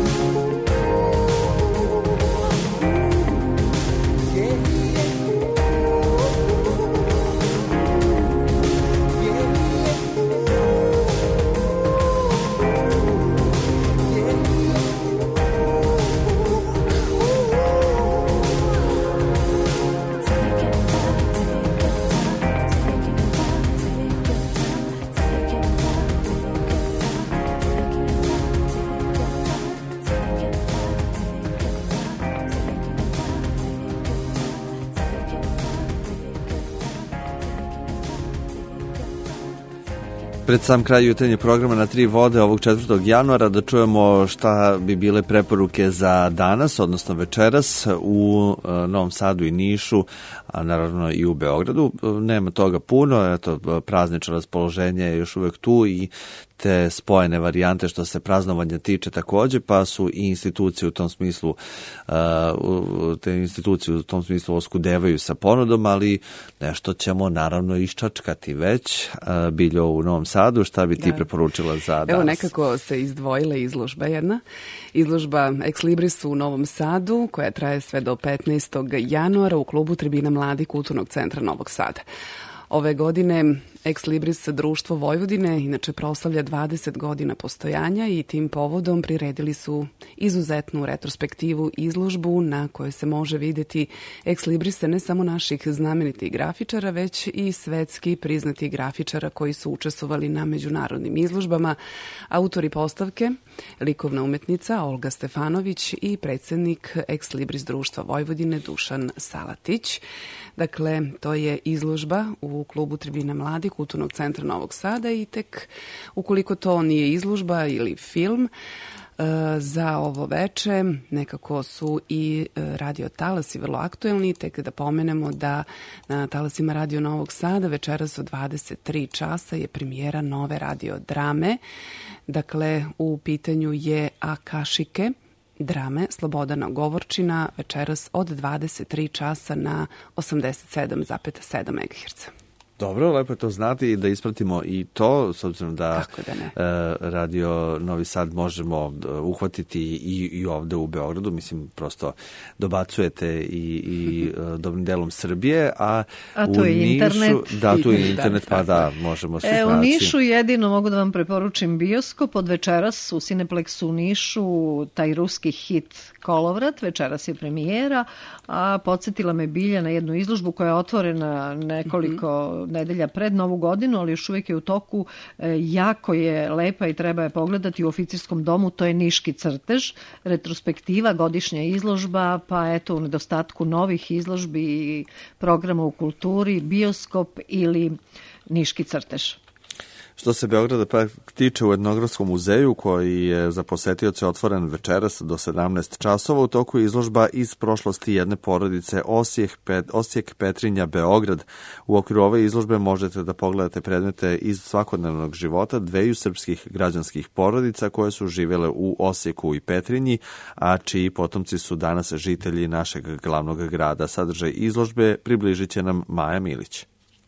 Pred sam kraj jutarnjeg programa na 3 vode ovog 4. januara da čujemo šta bi bile preporuke za danas, odnosno večeras u Novom Sadu i Nišu, a naravno i u Beogradu. Nema toga puno, eto, praznično raspoloženje je još uvek tu i te spojene varijante što se praznovanja tiče takođe, pa su i institucije u tom smislu oskudevaju sa ponudom, ali nešto ćemo naravno iščačkati već. Biljo u Novom Sadu, šta bi ti preporučila za danas? Evo, nekako se izdvojila izložba jedna. Izložba Ex Libris u Novom Sadu, koja traje sve do 15. januara u klubu Tribina mladih Kulturnog centra Novog Sada. Ove godine Ex Libris Društvo Vojvodine inače proslavlja 20 godina postojanja i tim povodom priredili su izuzetnu retrospektivu izložbu na kojoj se može videti Ex Librise ne samo naših znamenitih grafičara, već i svetski priznatih grafičara koji su učestvovali na međunarodnim izložbama, autori postavke, likovna umetnica Olga Stefanović i predsjednik Ex Libris Društva Vojvodine Dušan Salatić. Dakle, to je izložba u klubu Tribina mladih Kulturnog centra Novog Sada i tek ukoliko to nije izložba ili film, za ovo veče nekako su i radio talasi vrlo aktuelni, tek da pomenemo da na talasima Radio Novog Sada večeras od 23 časa je premijera nove radio drame. Dakle, u pitanju je Akašike, drame Slobodana Govorčina, večeras od 23 časa na 87,7 MHz. Dobro, lepo je to znati i da ispratimo i to, s obzirom da Radio Novi Sad možemo uhvatiti i ovde u Beogradu, mislim, prosto dobacujete i dobrim delom Srbije, a tu u je Nišu, internet. Da, tu je internet, pa da, možemo se snaći. U Nišu jedino mogu da vam preporučim bioskop od večeras u Cineplexu u Nišu, taj ruski hit Kolovrat, večeras je premijera, a podsjetila me Bilja na jednu izložbu koja je otvorena nekoliko nedelja pred Novu godinu, ali još uvijek je u toku, jako je lepa i treba je pogledati u Oficirskom domu, to je Niški crtež, retrospektiva, godišnja izložba, pa eto u nedostatku novih izložbi i programa u kulturi, bioskop ili Niški crtež. Što se Beograda pak tiče, u Etnografskom muzeju koji je za posetioce otvoren večeras do 17 časova, u toku je izložba iz prošlosti jedne porodice Osijek, Petrinja, Beograd. U okviru ove izložbe možete da pogledate predmete iz svakodnevnog života dveju srpskih građanskih porodica koje su živjele u Osijeku i Petrinji, a čiji potomci su danas žitelji našeg glavnog grada. Sadržaj izložbe približit će nam Maja Milić.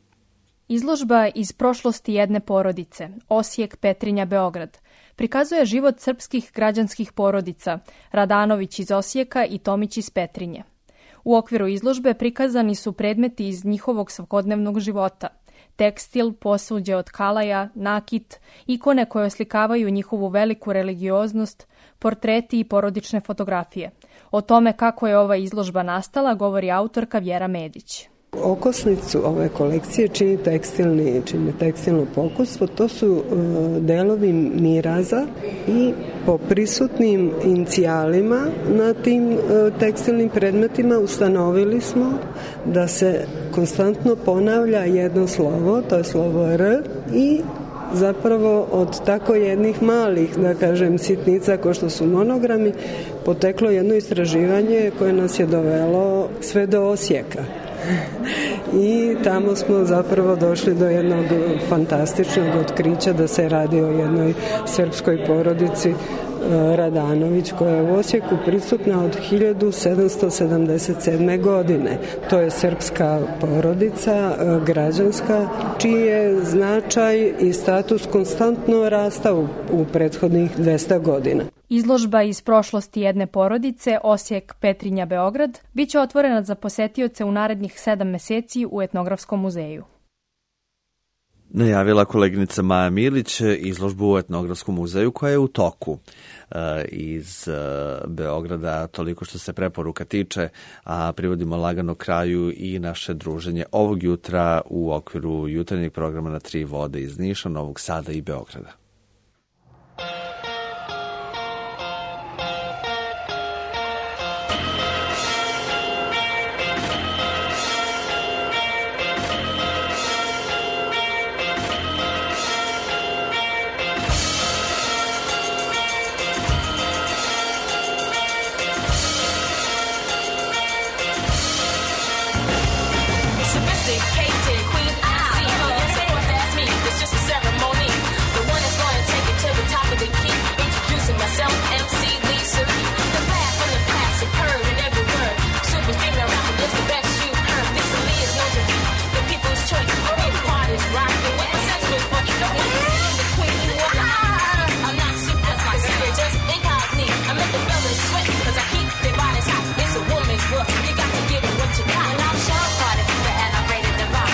Izložba iz prošlosti jedne porodice, Osijek, Petrinja, Beograd, prikazuje život srpskih građanskih porodica, Radanović iz Osijeka i Tomić iz Petrinje. U okviru izložbe prikazani su predmeti iz njihovog svakodnevnog života, tekstil, posuđe od kalaja, nakit, ikone koje oslikavaju njihovu veliku religioznost, portreti i porodične fotografije. O tome kako je ova izložba nastala govori autorka Vjera Medić. Okosnicu ove kolekcije čini tekstilno pokusstvo, to su delovi miraza i po prisutnim inicijalima na tim tekstilnim predmetima ustanovili smo da se konstantno ponavlja jedno slovo, to je slovo R, i zapravo od tako jednih malih, da kažem, sitnica kao što su monogrami, poteklo jedno istraživanje koje nas je dovelo sve do Osijeka. I tamo smo zapravo došli do jednog fantastičnog otkrića da se radi o jednoj srpskoj porodici Radanović, koja je u Osijeku prisutna od 1777. godine. To je srpska porodica, građanska, čiji je značaj i status konstantno rastao u prethodnih 200 godina. Izložba iz prošlosti jedne porodice, Osijek, Petrinja, Beograd, bit će otvorena za posetioce u narednih 7 meseci u Etnografskom muzeju. Najavila koleginica Maja Milić izložbu u Etnografskom muzeju koja je u toku iz Beograda, toliko što se preporuka tiče, a privodimo lagano kraju i naše druženje ovog jutra u okviru jutarnjeg programa na 3 vode iz Niša, Novog Sada i Beograda. Sophisticated queen, I see her. You're supposed to ask me. It's just a ceremony. The one that's going to take it to the top of the key. Introducing myself, MC Lisa. The laugh from the past, superb in every word. Super female rapper, just the best you've heard. Lisa Lee is known to be the people's choice. Big parties rocking with the sensual funk. Don't want to see the queen. I'm not super, that's my secret, just incognito. I make the fellas sweat because I keep their bodies hot. It's a woman's world. You got to give it what you got. And I'm sure part of the elevated divine.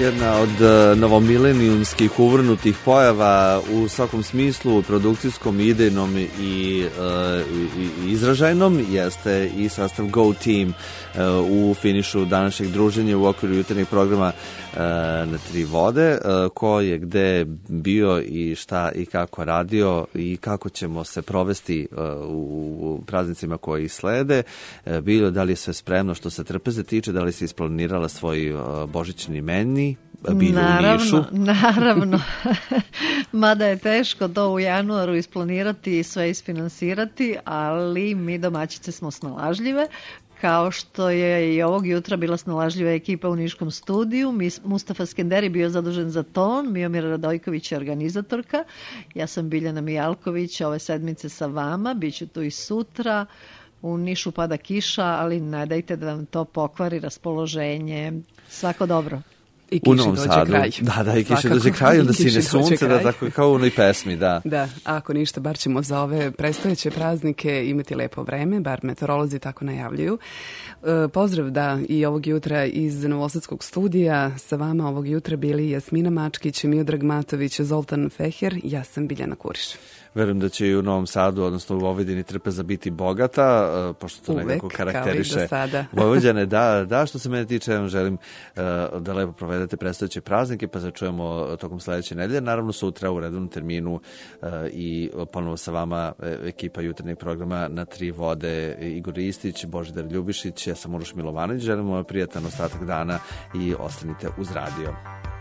Jedna od novomilenijumskih uvrnutih pojava u svakom smislu, produkcijskom, idejnom i izražajnom, jeste i sastav Go Team u finišu današnjeg druženja u okviru jutarnjeg programa na Tri vode, ko je gde bio i šta i kako radio i kako ćemo se provesti u praznicima koji slede, bilo da li je sve spremno što se trpeze tiče, da li si isplanirala svoj božićni meni, bilo u Nišu. Naravno, mada je teško to u januaru isplanirati i sve isfinansirati, ali mi domaćice smo snalažljive, kao što je i ovog jutra bila snalažljiva ekipa u Niškom studiju. Mustafa Skenderi bio zadužen za ton, Miomira Radojković je organizatorka, ja sam Biljana Mijalković, ove sedmice sa vama, bit ću tu i sutra. U Nišu pada kiša, ali ne dajte da vam to pokvari raspoloženje. Svako dobro. I kiši dođe kraj. Da, i kiši dođe kraj, onda sine sunce, da tako kao u onoj pesmi, da. Da, ako ništa, bar ćemo za ove predstojeće praznike imati lepo vreme, bar meteorolozi tako najavljuju. Pozdrav da i ovog jutra iz Novosadskog studija, sa vama ovog jutra bili Jasmina Mačkić, Miodrag Matović, Zoltan Feher, ja sam Biljana Kuriš. Verujem da će i u Novom Sadu, odnosno u Vojvodini, trpeza biti bogata, pošto to nekako karakteriše Vojvođane. Da, što se mene tiče, želim da lepo provedete predstojeće praznike, pa začujemo tokom sledeće nedelje. Naravno, sutra u redovnom terminu i ponovo sa vama ekipa jutarnjeg programa na Tri vode, Igor Ristić, Božidar Ljubišić, ja sam Uroš Milovanović. Želimo prijatan ostatak dana i ostanite uz radio.